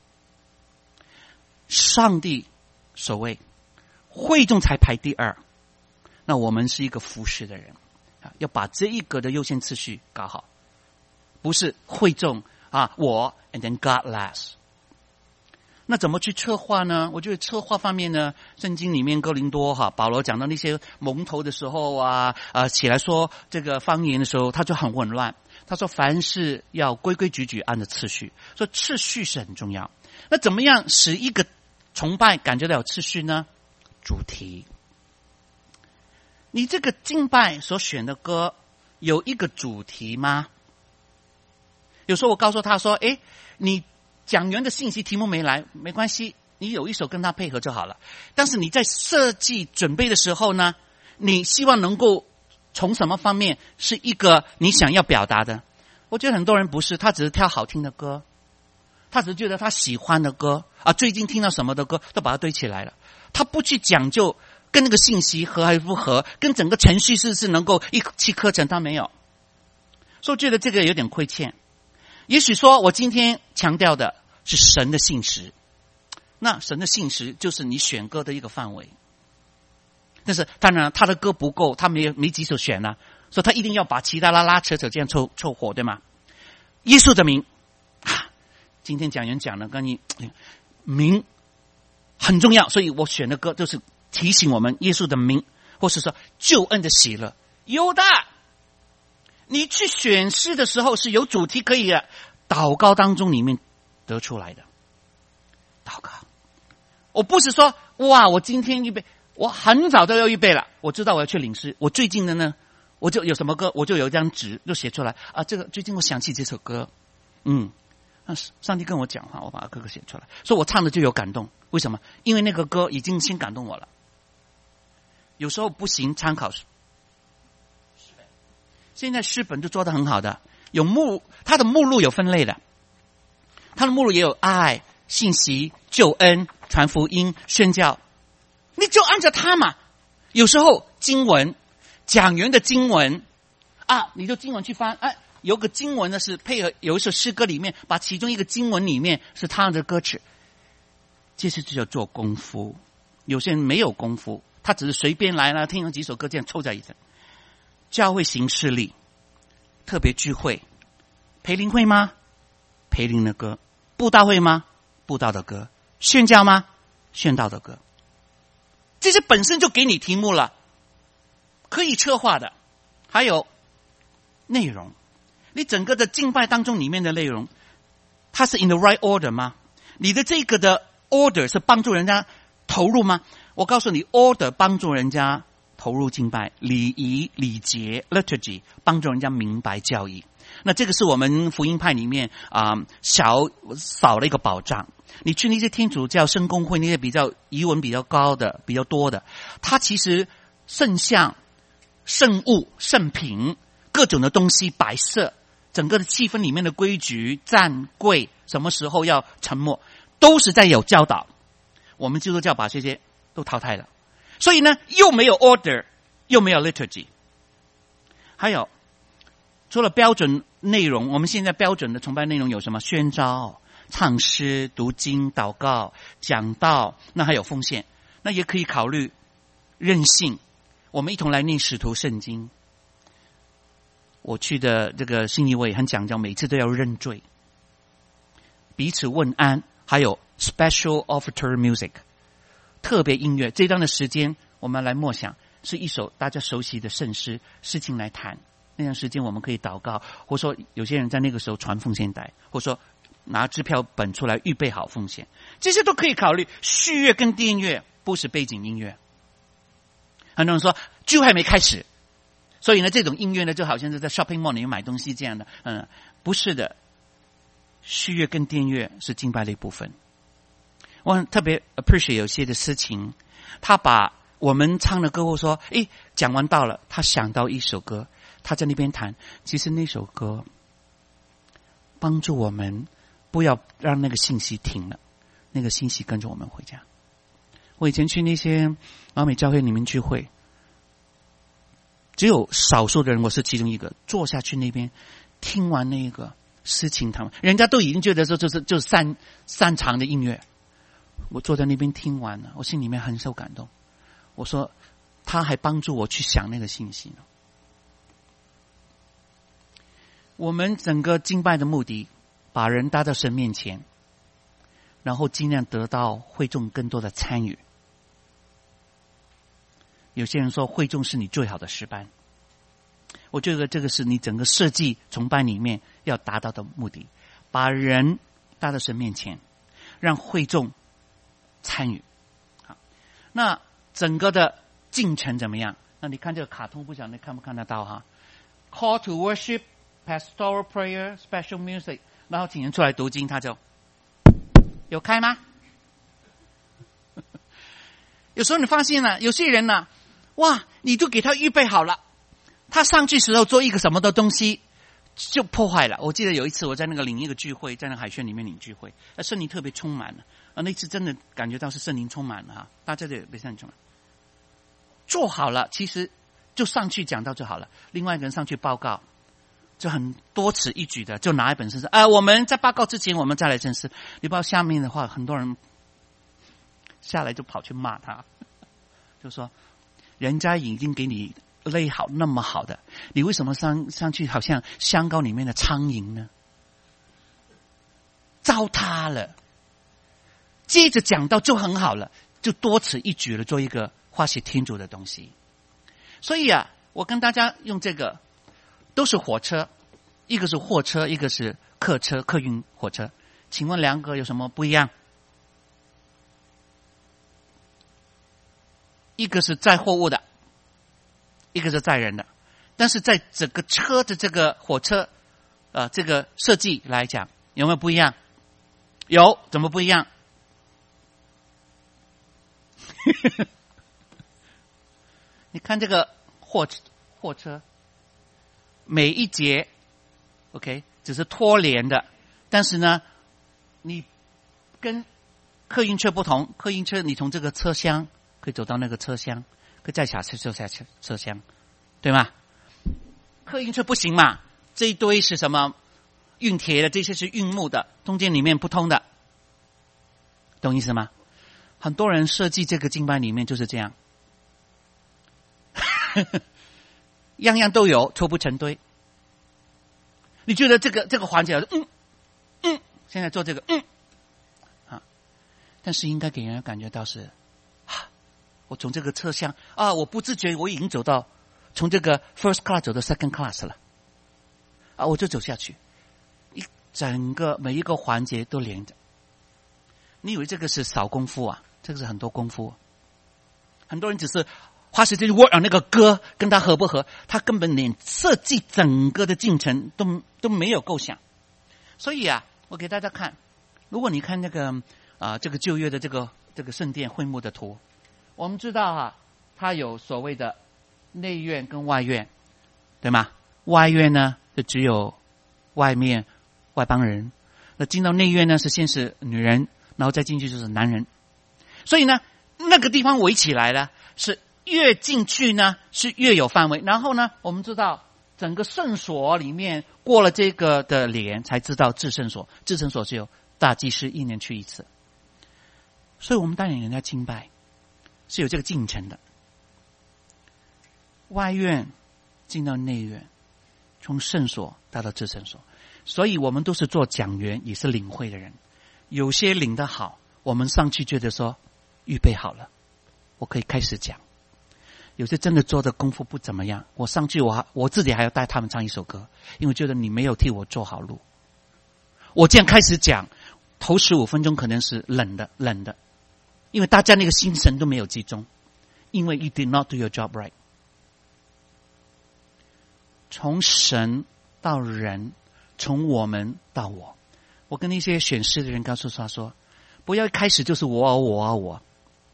上帝首位，会众才排第二。那我们是一个服侍的人，要把这一个的优先次序搞好，不是会众我 and then God last。那怎么去策划呢？我觉得策划方面呢，圣经里面哥林多保罗讲到那些蒙头的时候起来说这个方言的时候，他就很混乱。他说凡事要规规矩矩按着次序，所以次序是很重要。那怎么样使一个崇拜感觉到有次序呢？主题。你这个敬拜所选的歌有一个主题吗？有时候我告诉他说，你讲员的信息题目没来，没关系，你有一首跟他配合就好了。但是你在设计准备的时候呢，你希望能够从什么方面是一个你想要表达的？我觉得很多人不是，他只是挑好听的歌，他只是觉得他喜欢的歌最近听到什么的歌都把它堆起来了，他不去讲究跟那个信息合还是不合，跟整个程序是不是能够一气呵成，他没有。所以我觉得这个有点亏欠。也许说我今天强调的是神的信实，那神的信实就是你选歌的一个范围。但是当然他的歌不够，他没几首选所以他一定要把其他拉拉扯扯这样凑合，对吗？耶稣的名今天讲员讲的跟你名很重要，所以我选的歌就是提醒我们耶稣的名，或是说救恩的喜乐。有的你去选诗的时候是有主题可以祷告当中里面得出来的。祷告，我不是说我今天预备，我很早都要预备了，我知道我要去领诗。我最近的呢，我就有什么歌，我就有一张纸就写出来这个最近我想起这首歌，上帝跟我讲话，我把它歌写出来，所以我唱的就有感动。为什么？因为那个歌已经先感动我了。有时候不行，参考诗本，现在诗本就做得很好的，它的目录有分类的，它的目录也有爱、信息、 救恩、传福音、宣教，你就按照它嘛。有时候经文讲员的经文啊，你就经文去翻，哎，有个经文呢是配合有一首诗歌里面，把其中一个经文里面是他的歌词，这是就叫做功夫。有些人没有功夫，他只是随便来了，听了几首歌这样凑在一起。教会行事历，特别聚会，培灵会吗？培灵的歌。布道会吗？布道的歌。宣教吗？宣道的歌。这些本身就给你题目了，可以策划的。还有内容，你整个的敬拜当中里面的内容，它是 in the right order 吗？你的这个的 order 是帮助人家投入吗？我告诉你 order 帮助人家投入敬拜，礼仪礼节 liturgy 帮助人家明白教义。那这个是我们福音派里面少了一个保障。你去那些天主教圣公会那些比较仪文比较高的比较多的，它其实圣像圣物圣品各种的东西摆设，整个的气氛里面的规矩站柜什么时候要沉默都是在有教导。我们基督教把这些都淘汰了，所以呢又没有 order 又没有 liturgy。 还有除了标准内容，我们现在标准的崇拜内容有什么？宣召、唱诗、读经、祷告、讲道，那还有奉献。那也可以考虑任性，我们一同来念使徒圣经。我去的这个信义会很讲究，每次都要认罪，彼此问安，还有 special offertory music 特别音乐。这段的时间我们来默想，是一首大家熟悉的圣诗，事情来谈。那段时间我们可以祷告，或者说有些人在那个时候传奉献带，或者说拿支票本出来预备好奉献，这些都可以考虑。序乐跟电乐不是背景音乐。很多人说聚会还没开始，所以呢这种音乐呢就好像是在 shopping mall 里面买东西这样的。不是的，序乐跟电乐是敬拜的一部分。我很特别 appreciate 有些的事情，他把我们唱的歌或说讲完到了，他想到一首歌，他在那边弹，其实那首歌帮助我们不要让那个信息停了，那个信息跟着我们回家。我以前去那些老美教会里面聚会，只有少数的人，我是其中一个，坐下去那边听完那个诗情堂，人家都已经觉得说就是擅长的音乐，我坐在那边听完了，我心里面很受感动。我说他还帮助我去想那个信息呢。我们整个敬拜的目的，把人带到神面前，然后尽量得到会众更多的参与。有些人说会众是你最好的诗班，我觉得这个是你整个设计崇拜里面要达到的目的，把人带到神面前，让会众参与。好，那整个的进程怎么样？那你看这个卡通，不晓得你看不看得到哈 ？Call to worship, pastoral prayer, special music， 然后请人出来读经，他就有开吗？有时候你发现了，有些人呢，哇，你就给他预备好了，他上去时候做一个什么的东西就破坏了。我记得有一次我在那个领一个聚会，在那个海轩里面领聚会，圣灵特别充满了那次真的感觉到是圣灵充满了大家都被圣灵充满。做好了，其实就上去讲到就好了。另外一个人上去报告，就很多此一举的，就拿一本圣诗。我们在报告之前，我们再来圣诗。你不知道下面的话，很多人下来就跑去骂他，就说人家已经给你勒好那么好的，你为什么上去好像香膏里面的苍蝇呢？糟蹋了。接着讲到就很好了，就多此一举了，做一个化学天主的东西。所以我跟大家用这个都是火车，一个是货车，一个是客车，客运火车。请问两个有什么不一样？一个是载货物的，一个是载人的。但是在整个车的这个火车这个设计来讲，有没有不一样？有，怎么不一样？你看这个货车，每一节 OK 只是拖连的，但是呢，你跟客运车不同，客运车你从这个车厢可以走到那个车厢，可以再下车厢，对吗？客运车不行嘛，这一堆是什么？运铁的，这些是运木的，中间里面不通的，懂意思吗？很多人设计这个经班里面就是这样，样样都有，凑不成堆。你觉得这个环节，现在做这个，但是应该给人感觉到是，我从这个车厢我不自觉我已经走到从这个 first class 走到 second class 了，我就走下去，整个每一个环节都连着。你以为这个是少功夫啊？这个是很多功夫。很多人只是花时间去 work on 那个歌跟他合不合，他根本连设计整个的进程都没有构想。所以我给大家看，如果你看那个这个旧约的这个圣殿会幕的图，我们知道它有所谓的内院跟外院，对吗？外院呢就只有外面外邦人，那进到内院呢是先是女人，然后再进去就是男人。所以呢那个地方围起来了，是越进去呢是越有范围。然后呢我们知道整个圣所里面过了这个的帘才知道至圣所，至圣所只有大祭司1年去一次。所以我们带领人家敬拜是有这个进程的，外院进到内院，从圣所到至圣所。所以我们都是做讲员，也是领会的人。有些领得好，我们上去觉得说预备好了，我可以开始讲。有些真的做的功夫不怎么样，我上去我自己还要带他们唱一首歌，因为觉得你没有替我做好路。我这样开始讲，头15分钟可能是冷的，因为大家那个心神都没有集中，因为 you did not do your job right。 从神到人，从我们到我跟那些选诗的人告诉他说，不要一开始就是我。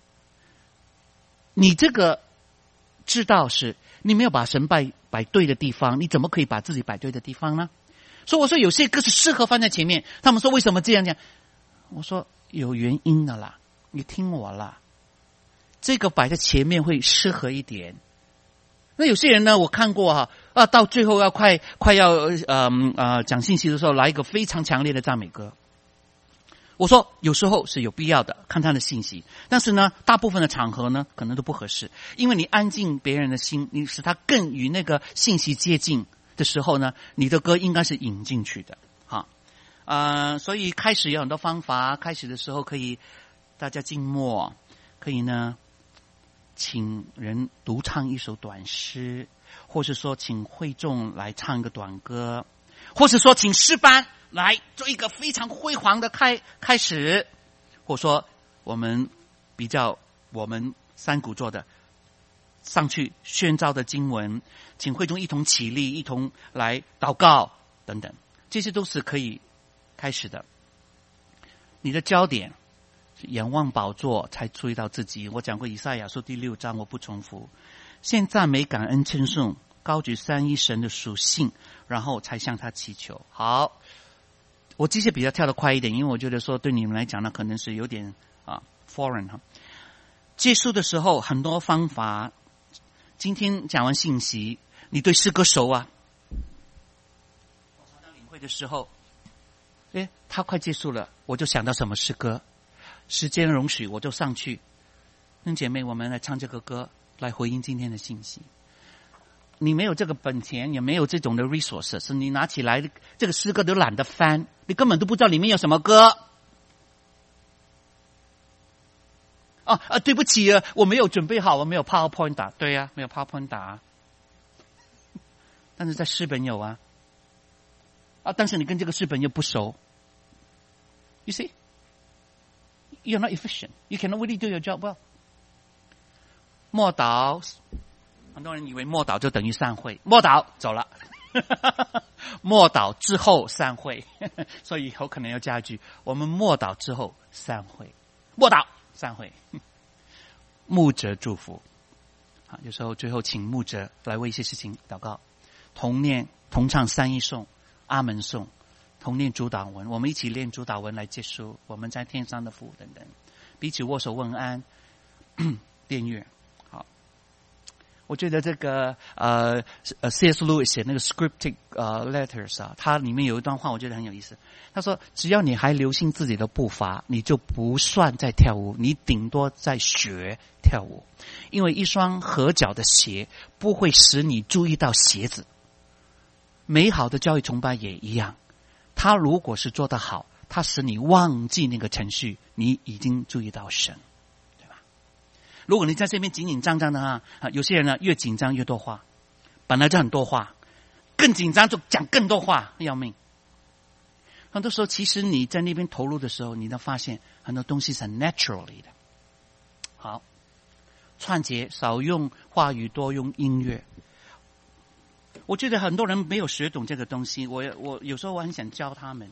你这个知道是你没有把神摆对的地方，你怎么可以把自己摆对的地方呢？所以我说有些歌是适合放在前面，他们说为什么这样讲？我说有原因的啦，你听我啦，这个摆在前面会适合一点。那有些人呢，我看过到最后要快要讲信息的时候，来一个非常强烈的赞美歌。我说有时候是有必要的，看他的信息，但是呢，大部分的场合呢，可能都不合适，因为你安静别人的心，你使他更与那个信息接近的时候呢，你的歌应该是引进去的。所以开始有很多方法，开始的时候可以大家静默，可以呢请人独唱一首短诗，或是说请会众来唱一个短歌，或是说请诗班来做一个非常辉煌的开始，或说我们三股做的上去宣召的经文，请会众一同起立，一同来祷告等等，这些都是可以开始的。你的焦点是仰望宝座才注意到自己。我讲过以赛亚书第6章，我不重复。先赞美感恩称颂，高举三一神的属性，然后才向他祈求。好，我这些比较跳得快一点，因为我觉得说对你们来讲呢，可能是有点foreign 结束的时候很多方法。今天讲完信息，你对诗歌熟啊？我常常领会的时候，他快结束了，我就想到什么诗歌，时间容许我就上去。跟姐妹，我们来唱这个歌，来回应今天的信息。你没有这个本钱，也没有这种的 resources， 你拿起来这个诗歌都懒得翻，你根本都不知道里面有什么歌。对不起我没有准备好，我没有 PowerPoint 打。对呀，没有 PowerPoint 打。但是在诗本有但是你跟这个诗本又不熟。You see? You're not efficient. You cannot really do your job well. 默祷，很多人以为默祷就等于散会，默祷走了。默祷之后散会，所以以后可能要加一句：我们默祷之后散会，默祷散会。牧者祝福，有时候最后请牧者来为一些事情祷告，同念同唱三一颂、阿门颂， 同念主导文，我们一起练主导文来结束我们在天上的父等等，彼此握手问安，订阅。好，我觉得这个C.S. Lewis 写那个 scripted letters 啊，它里面有一段话我觉得很有意思。他说：只要你还留心自己的步伐，你就不算在跳舞，你顶多在学跳舞。因为一双合脚的鞋不会使你注意到鞋子。美好的教育崇拜也一样，他如果是做得好，他使你忘记那个程序，你已经注意到神，对吧？如果你在这边紧紧张张的啊，有些人呢越紧张越多话，本来就很多话，更紧张就讲更多话，要命。很多时候其实你在那边投入的时候，你能发现很多东西是很 naturally 的。好，串节少用话语，多用音乐。我觉得很多人没有学懂这个东西，我有时候我很想教他们。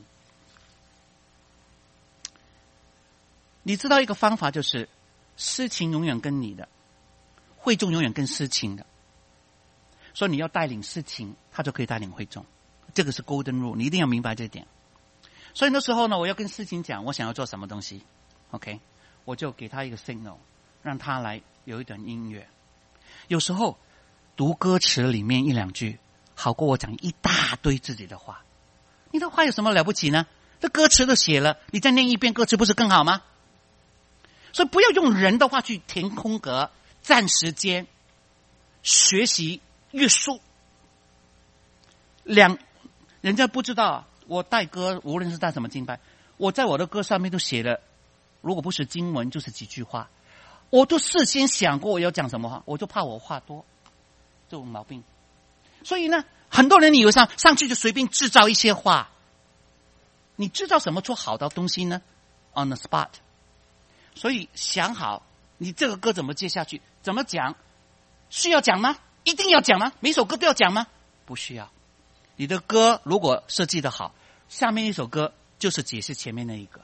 你知道一个方法，就是诗情永远跟你的，会众永远跟诗情的，所以你要带领诗情，他就可以带领会众，这个是 golden rule， 你一定要明白这点。所以那时候呢，我要跟诗情讲我想要做什么东西 ，OK， 我就给他一个 signal， 让他来有一段音乐。有时候读歌词里面一两句好过我讲一大堆自己的话。你的话有什么了不起呢？这歌词都写了，你再念一遍歌词不是更好吗？所以不要用人的话去填空格、占时间、学习约束。人家不知道我带歌，无论是带什么敬拜，我在我的歌上面都写了，如果不是经文就是几句话，我都事先想过我要讲什么话，我就怕我话多，这种毛病。所以呢，很多人以为上去就随便制造一些话，你制造什么出好的东西呢 ？On the spot。所以想好，你这个歌怎么接下去，怎么讲，需要讲吗？一定要讲吗？每首歌都要讲吗？不需要。你的歌如果设计的好，下面一首歌就是解释前面那一个。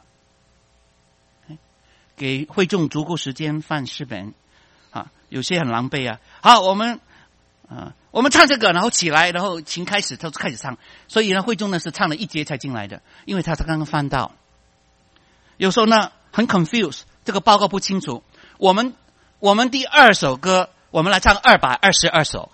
给会众足够时间翻诗本啊，有些很狼狈啊。好，我们唱这个，然后起来，然后琴开始，他就开始唱。所以呢，会众呢是唱了一节才进来的，因为他才刚刚翻到。有时候呢很 confused， 这个报告不清楚。我们第二首歌，我们来唱222首。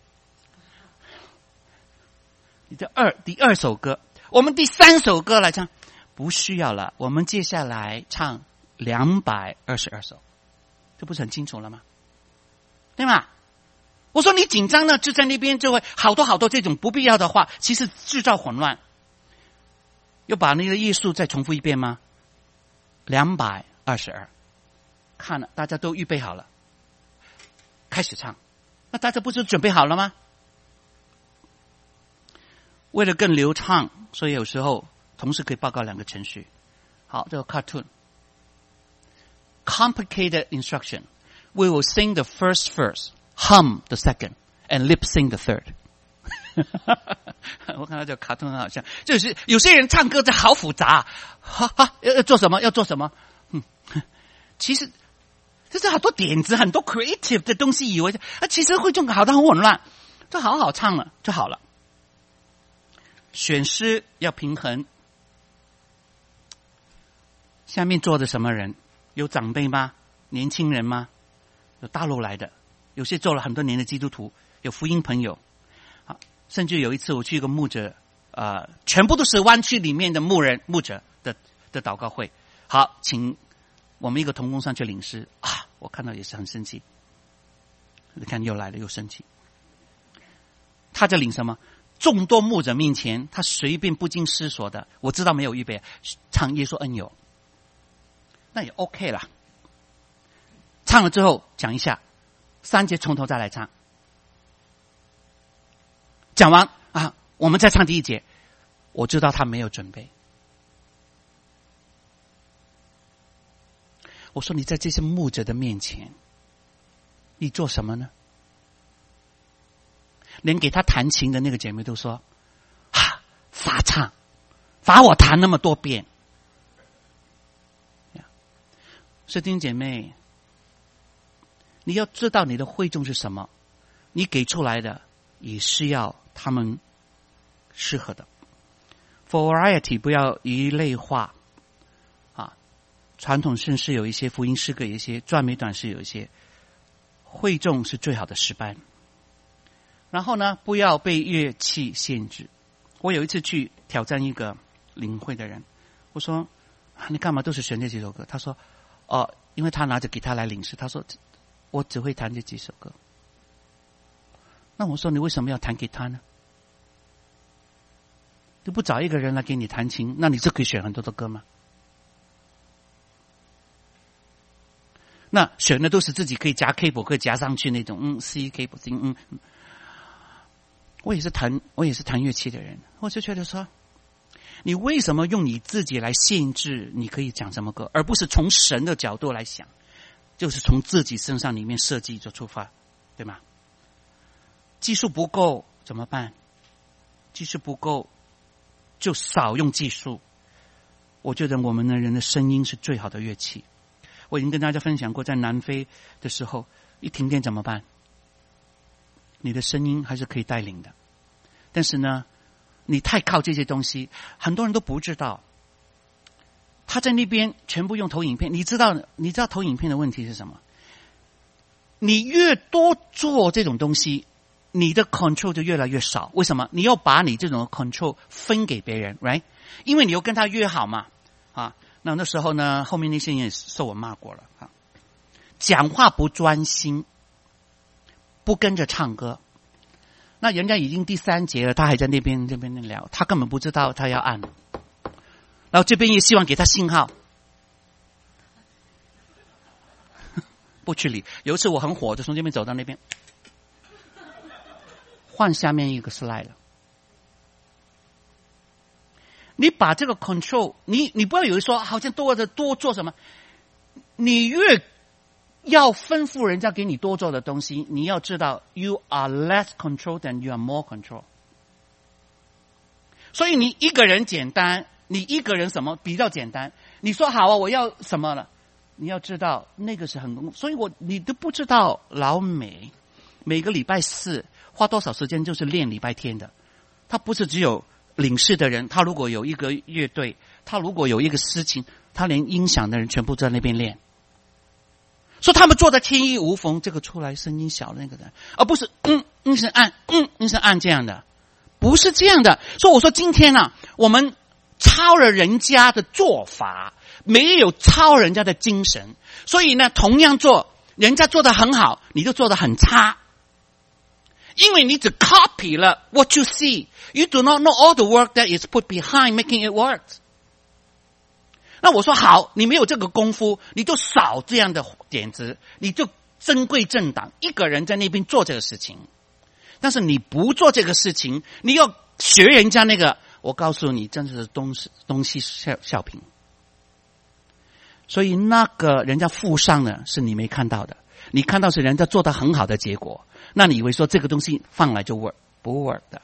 第二首歌，我们第三首歌来唱，不需要了。我们接下来唱222首，这不是很清楚了吗？对吗？我说你紧张呢，就在那边就会好多这种不必要的话，其实制造混乱。要把那个页数再重复一遍吗？222，看了，大家都预备好了，开始唱。那大家不是准备好了吗？为了更流畅，所以有时候同时可以报告两个程序。好，这个 cartoon complicated instruction. We will sing the first verse, hum the second, and lip sing the third. 我看到这个卡通很好笑，就是有些人唱歌这好复杂，要做什么？要做什么？其实这是好多点子，很多 creative 的东西，以为其实会众好的很混乱，就好好唱了就好了。选诗要平衡。下面坐的什么人？有长辈吗？年轻人吗？有大陆来的，有些做了很多年的基督徒，有福音朋友。甚至有一次我去一个牧者，全部都是湾区里面的牧者的祷告会。好，请我们一个同工上去领诗啊，我看到也是很生气。你看又来了，又生气。他在领什么？众多牧者面前，他随便不经思索的，我知道没有预备，唱耶稣恩友，那也 OK 啦。唱了之后讲一下，3节从头再来唱。讲完啊，我们再唱第1节。我知道他没有准备。我说你在这些牧者的面前，你做什么呢？连给他弹琴的那个姐妹都说罚唱，罚我弹那么多遍。弟兄姐妹，你要知道你的会众是什么，你给出来的也是要他们适合的。 variety 不要一类化啊。传统圣诗有一些，福音诗歌有一些，赞美短诗有一些，会众是最好的诗班。然后呢，不要被乐器限制。我有一次去挑战一个领会的人，我说你干嘛都是选这几首歌？他说因为他拿着吉他来领诗，他说我只会弹这几首歌。那我说你为什么要弹吉他呢？你不找一个人来给你弹琴，那你就可以选很多的歌吗？那选的都是自己可以加 cable 可以加上去那种C cable C。我也是弹乐器的人，我就觉得说，你为什么用你自己来限制你可以讲什么歌，而不是从神的角度来想，就是从自己身上里面设计做出发，对吗？技术不够怎么办？技术不够就少用技术。我觉得我们的人的声音是最好的乐器。我已经跟大家分享过，在南非的时候，一停电怎么办？你的声音还是可以带领的，但是呢，你太靠这些东西，很多人都不知道。他在那边全部用投影片，你知道投影片的问题是什么？你越多做这种东西，你的 control 就越来越少。为什么？你要把你这种 control 分给别人 ，right？ 因为你要跟他约好嘛，那时候呢，后面那些人也受我骂过了讲话不专心。不跟着唱歌，那人家已经第3节了，他还在那边聊，他根本不知道他要按，然后这边也希望给他信号，不去理。有一次我很火，就从这边走到那边，换下面一个 slide 了。你把这个 control， 你不要以为说好像多做什么，你越要吩咐人家给你多做的东西，你要知道 you are less control than you are more control。 所以你一个人简单，你一个人什么比较简单，你说好我要什么了，你要知道那个是很，所以你都不知道老美每个礼拜4花多少时间就是练礼拜天的。他不是只有领事的人，他如果有一个乐队，他如果有一个事情，他连音响的人全部在那边练。说他们做的天衣无缝，这个出来声音小的那个人，而不是是按这样的，不是这样的。所以我说今天我们抄了人家的做法，没有抄人家的精神，所以呢，同样做，人家做得很好，你就做得很差，因为你只 copy 了 what you see， you do not know all the work that is put behind making it work。那我说好，你没有这个功夫，你就少这样的点子，你就珍贵政党一个人在那边做这个事情。但是你不做这个事情，你要学人家那个，我告诉你，真的是东西笑柄。所以那个人家附上的是你没看到的，你看到是人家做得很好的结果，那你以为说这个东西放来就 work， 不 work 的。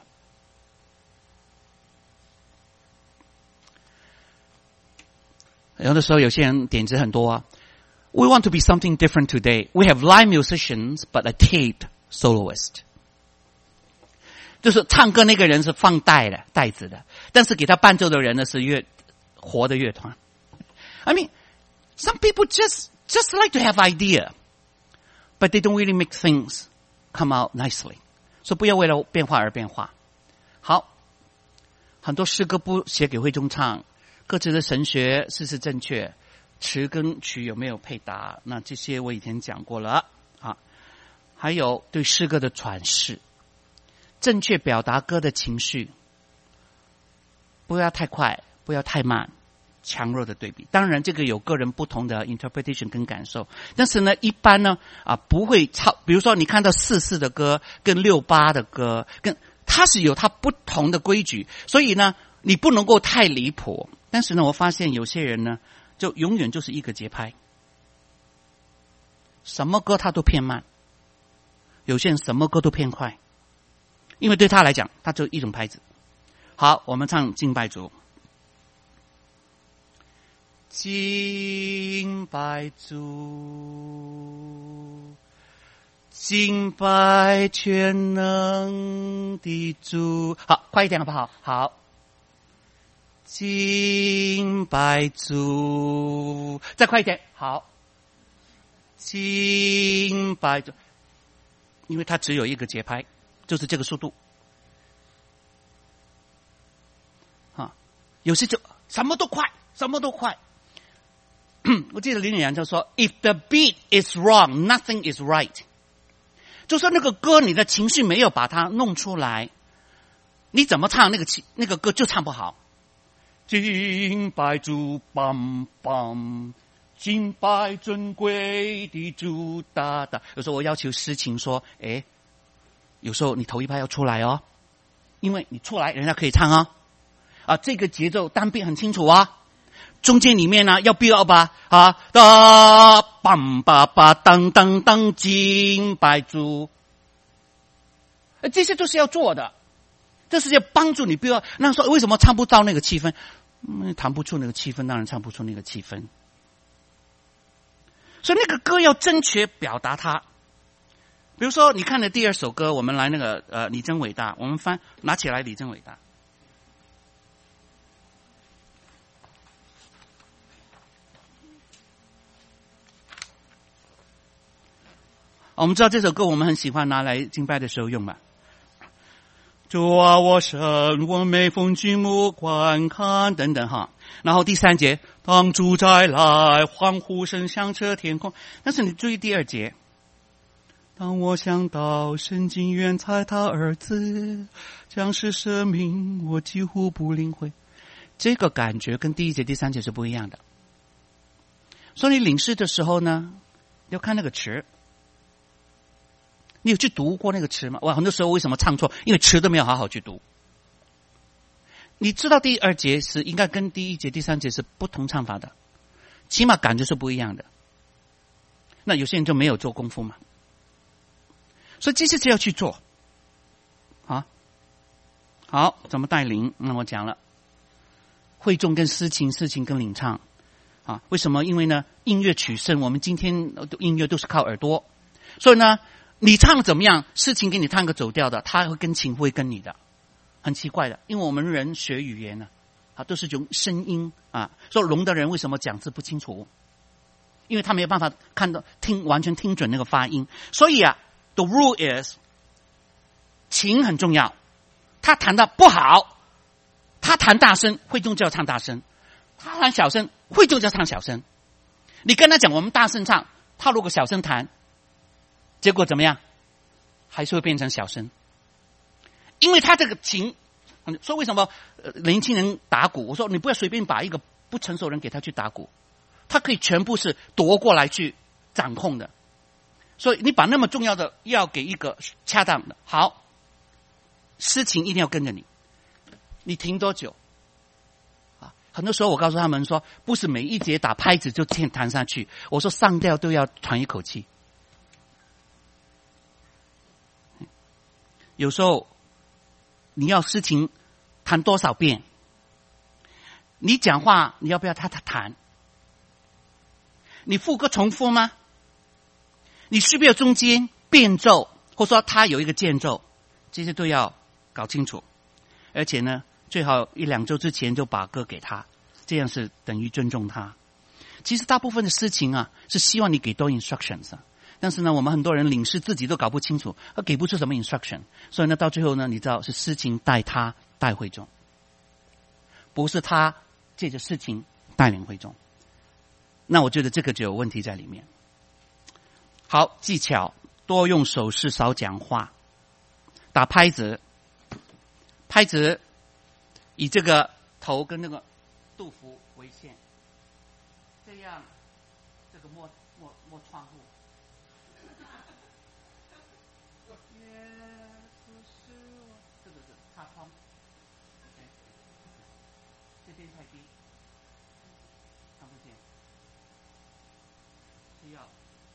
有的时候有些人点子很多We want to be something different today. We have live musicians, but a taped soloist. 就是唱歌那个人是放带子的，但是给他伴奏的人呢是活的乐团。I mean, some people just like to have idea, but they don't really make things come out nicely. 所以不要为了变化而变化。好，很多诗歌不写给会众唱。各自的神学是正确，词跟曲有没有配搭，那这些我以前讲过了还有对诗歌的阐释，正确表达歌的情绪，不要太快，不要太慢，强弱的对比。当然这个有个人不同的 interpretation 跟感受，但是呢一般呢不会超，比如说你看到44的歌跟68的歌，它是有它不同的规矩，所以呢你不能够太离谱。但是呢我发现有些人呢就永远就是一个节拍，什么歌他都偏慢，有些人什么歌都偏快，因为对他来讲他就一种拍子。好，我们唱敬拜主。敬拜主，敬拜全能的主。好，快一点好不好？好。 敬拜主，再快一点，好，敬拜主，因为它只有一个节拍，就是这个速度。啊，有些就什么都快，什么都快。我记得林远阳就说 ：“If the beat is wrong, nothing is right。”就说那个歌，你的情绪没有把它弄出来，你怎么唱那个歌就唱不好。敬拜主，梆梆，敬拜尊贵的主大大。有时候我要求诗情说：“哎，有时候你头一拍要出来哦，因为你出来，人家可以唱哦。啊，这个节奏单臂很清楚啊。”中间里面呢要 build up 吧啊哒梆吧吧当当当敬拜主，这些都是要做的，这是要帮助你 build up。那说为什么唱不到那个气氛？弹不出那个气氛，当然唱不出那个气氛。所以那个歌要正确表达它。比如说你看的第二首歌，我们来那个你真伟大，我们拿起来你真伟大。我们知道这首歌我们很喜欢拿来敬拜的时候用嘛。主啊，我神，我每逢举目观看等等哈。然后第三节，当主再来，欢呼声响彻天空。但是你注意第二节，当我想到神经远在他儿子将是生命，我几乎不领会。这个感觉跟第一节、第三节是不一样的。所以你领诗的时候呢，要看那个词。你有去读过那个词吗？很多时候为什么唱错？因为词都没有好好去读。你知道第二节是应该跟第一节、第三节是不同唱法的，起码感觉是不一样的。那有些人就没有做功夫嘛，所以这些是要去做。好，怎么带领？那我讲了，会众跟诗情跟领唱啊。为什么？因为呢，音乐取胜，我们今天音乐都是靠耳朵，所以呢。你唱怎么样？事情给你唱个走调的，他会跟情会跟你的，很奇怪的，因为我们人学语言呢，都是用声音啊。说聋的人为什么讲字不清楚？因为他没有办法完全听准那个发音。所以the rule is， 情很重要。他弹的不好，他弹大声，会众就要唱大声；他弹小声，会众就要唱小声。你跟他讲我们大声唱，他如果小声弹。结果怎么样？还是会变成小声，因为他这个情，说为什么年轻人打鼓？我说你不要随便把一个不成熟人给他去打鼓，他可以全部是夺过来去掌控的。所以你把那么重要的要给一个恰当的好，事情一定要跟着你。你停多久？很多时候我告诉他们说，不是每一节打拍子就弹上去。我说上调都要喘一口气。有时候你要事情弹多少遍，你讲话你要不要他弹？你副歌重复吗？你需不需要中间变奏，或者说他有一个间奏，这些都要搞清楚。而且呢，最好1-2周之前就把歌给他，这样是等于尊重他。其实大部分的事情是希望你给多 instructions。但是呢，我们很多人领事自己都搞不清楚，给不出什么 instruction， 所以呢，到最后呢，你知道是事情带他带会众，不是他借着事情带领会众。那我觉得这个就有问题在里面。好，技巧多用手势，少讲话。打拍子，拍子以这个头跟那个肚腹为线，这样这个摸窗户。这个是擦窗，这边太低，看不见，需要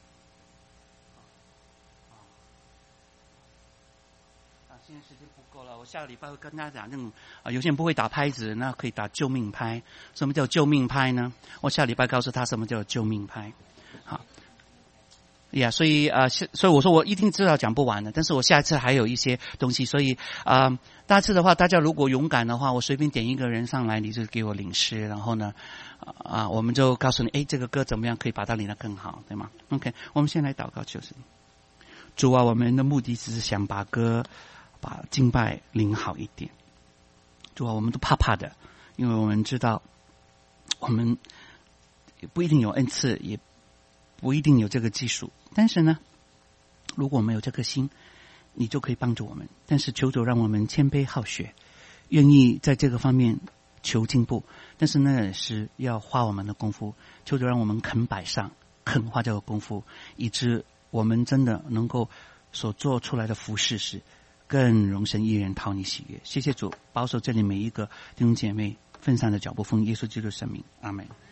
现在时间不够了，我下个礼拜会跟大家讲那种有些人不会打拍子，那可以打救命拍。什么叫救命拍呢？我下礼拜告诉他什么叫救命拍。好， 呀，所以所以我说我一定知道讲不完的，但是我下一次还有一些东西，所以下次的话，大家如果勇敢的话，我随便点一个人上来，你就给我领诗，然后呢，我们就告诉你，这个歌怎么样可以把它领得更好，对吗 ？OK， 我们先来祷告，就是主啊，我们的目的只是想把敬拜领好一点。主啊，我们都怕怕的，因为我们知道我们也不一定有恩赐，也不一定有这个技术，但是呢，如果我们有这颗心，你就可以帮助我们。但是求主让我们谦卑好学，愿意在这个方面求进步，但是那也是要花我们的功夫。求主让我们肯摆上，肯花这个功夫，以致我们真的能够所做出来的服事是更荣神益人，讨你喜悦。谢谢主，保守这里每一个弟兄姐妹分散的脚步，奉耶稣基督的圣名，阿们。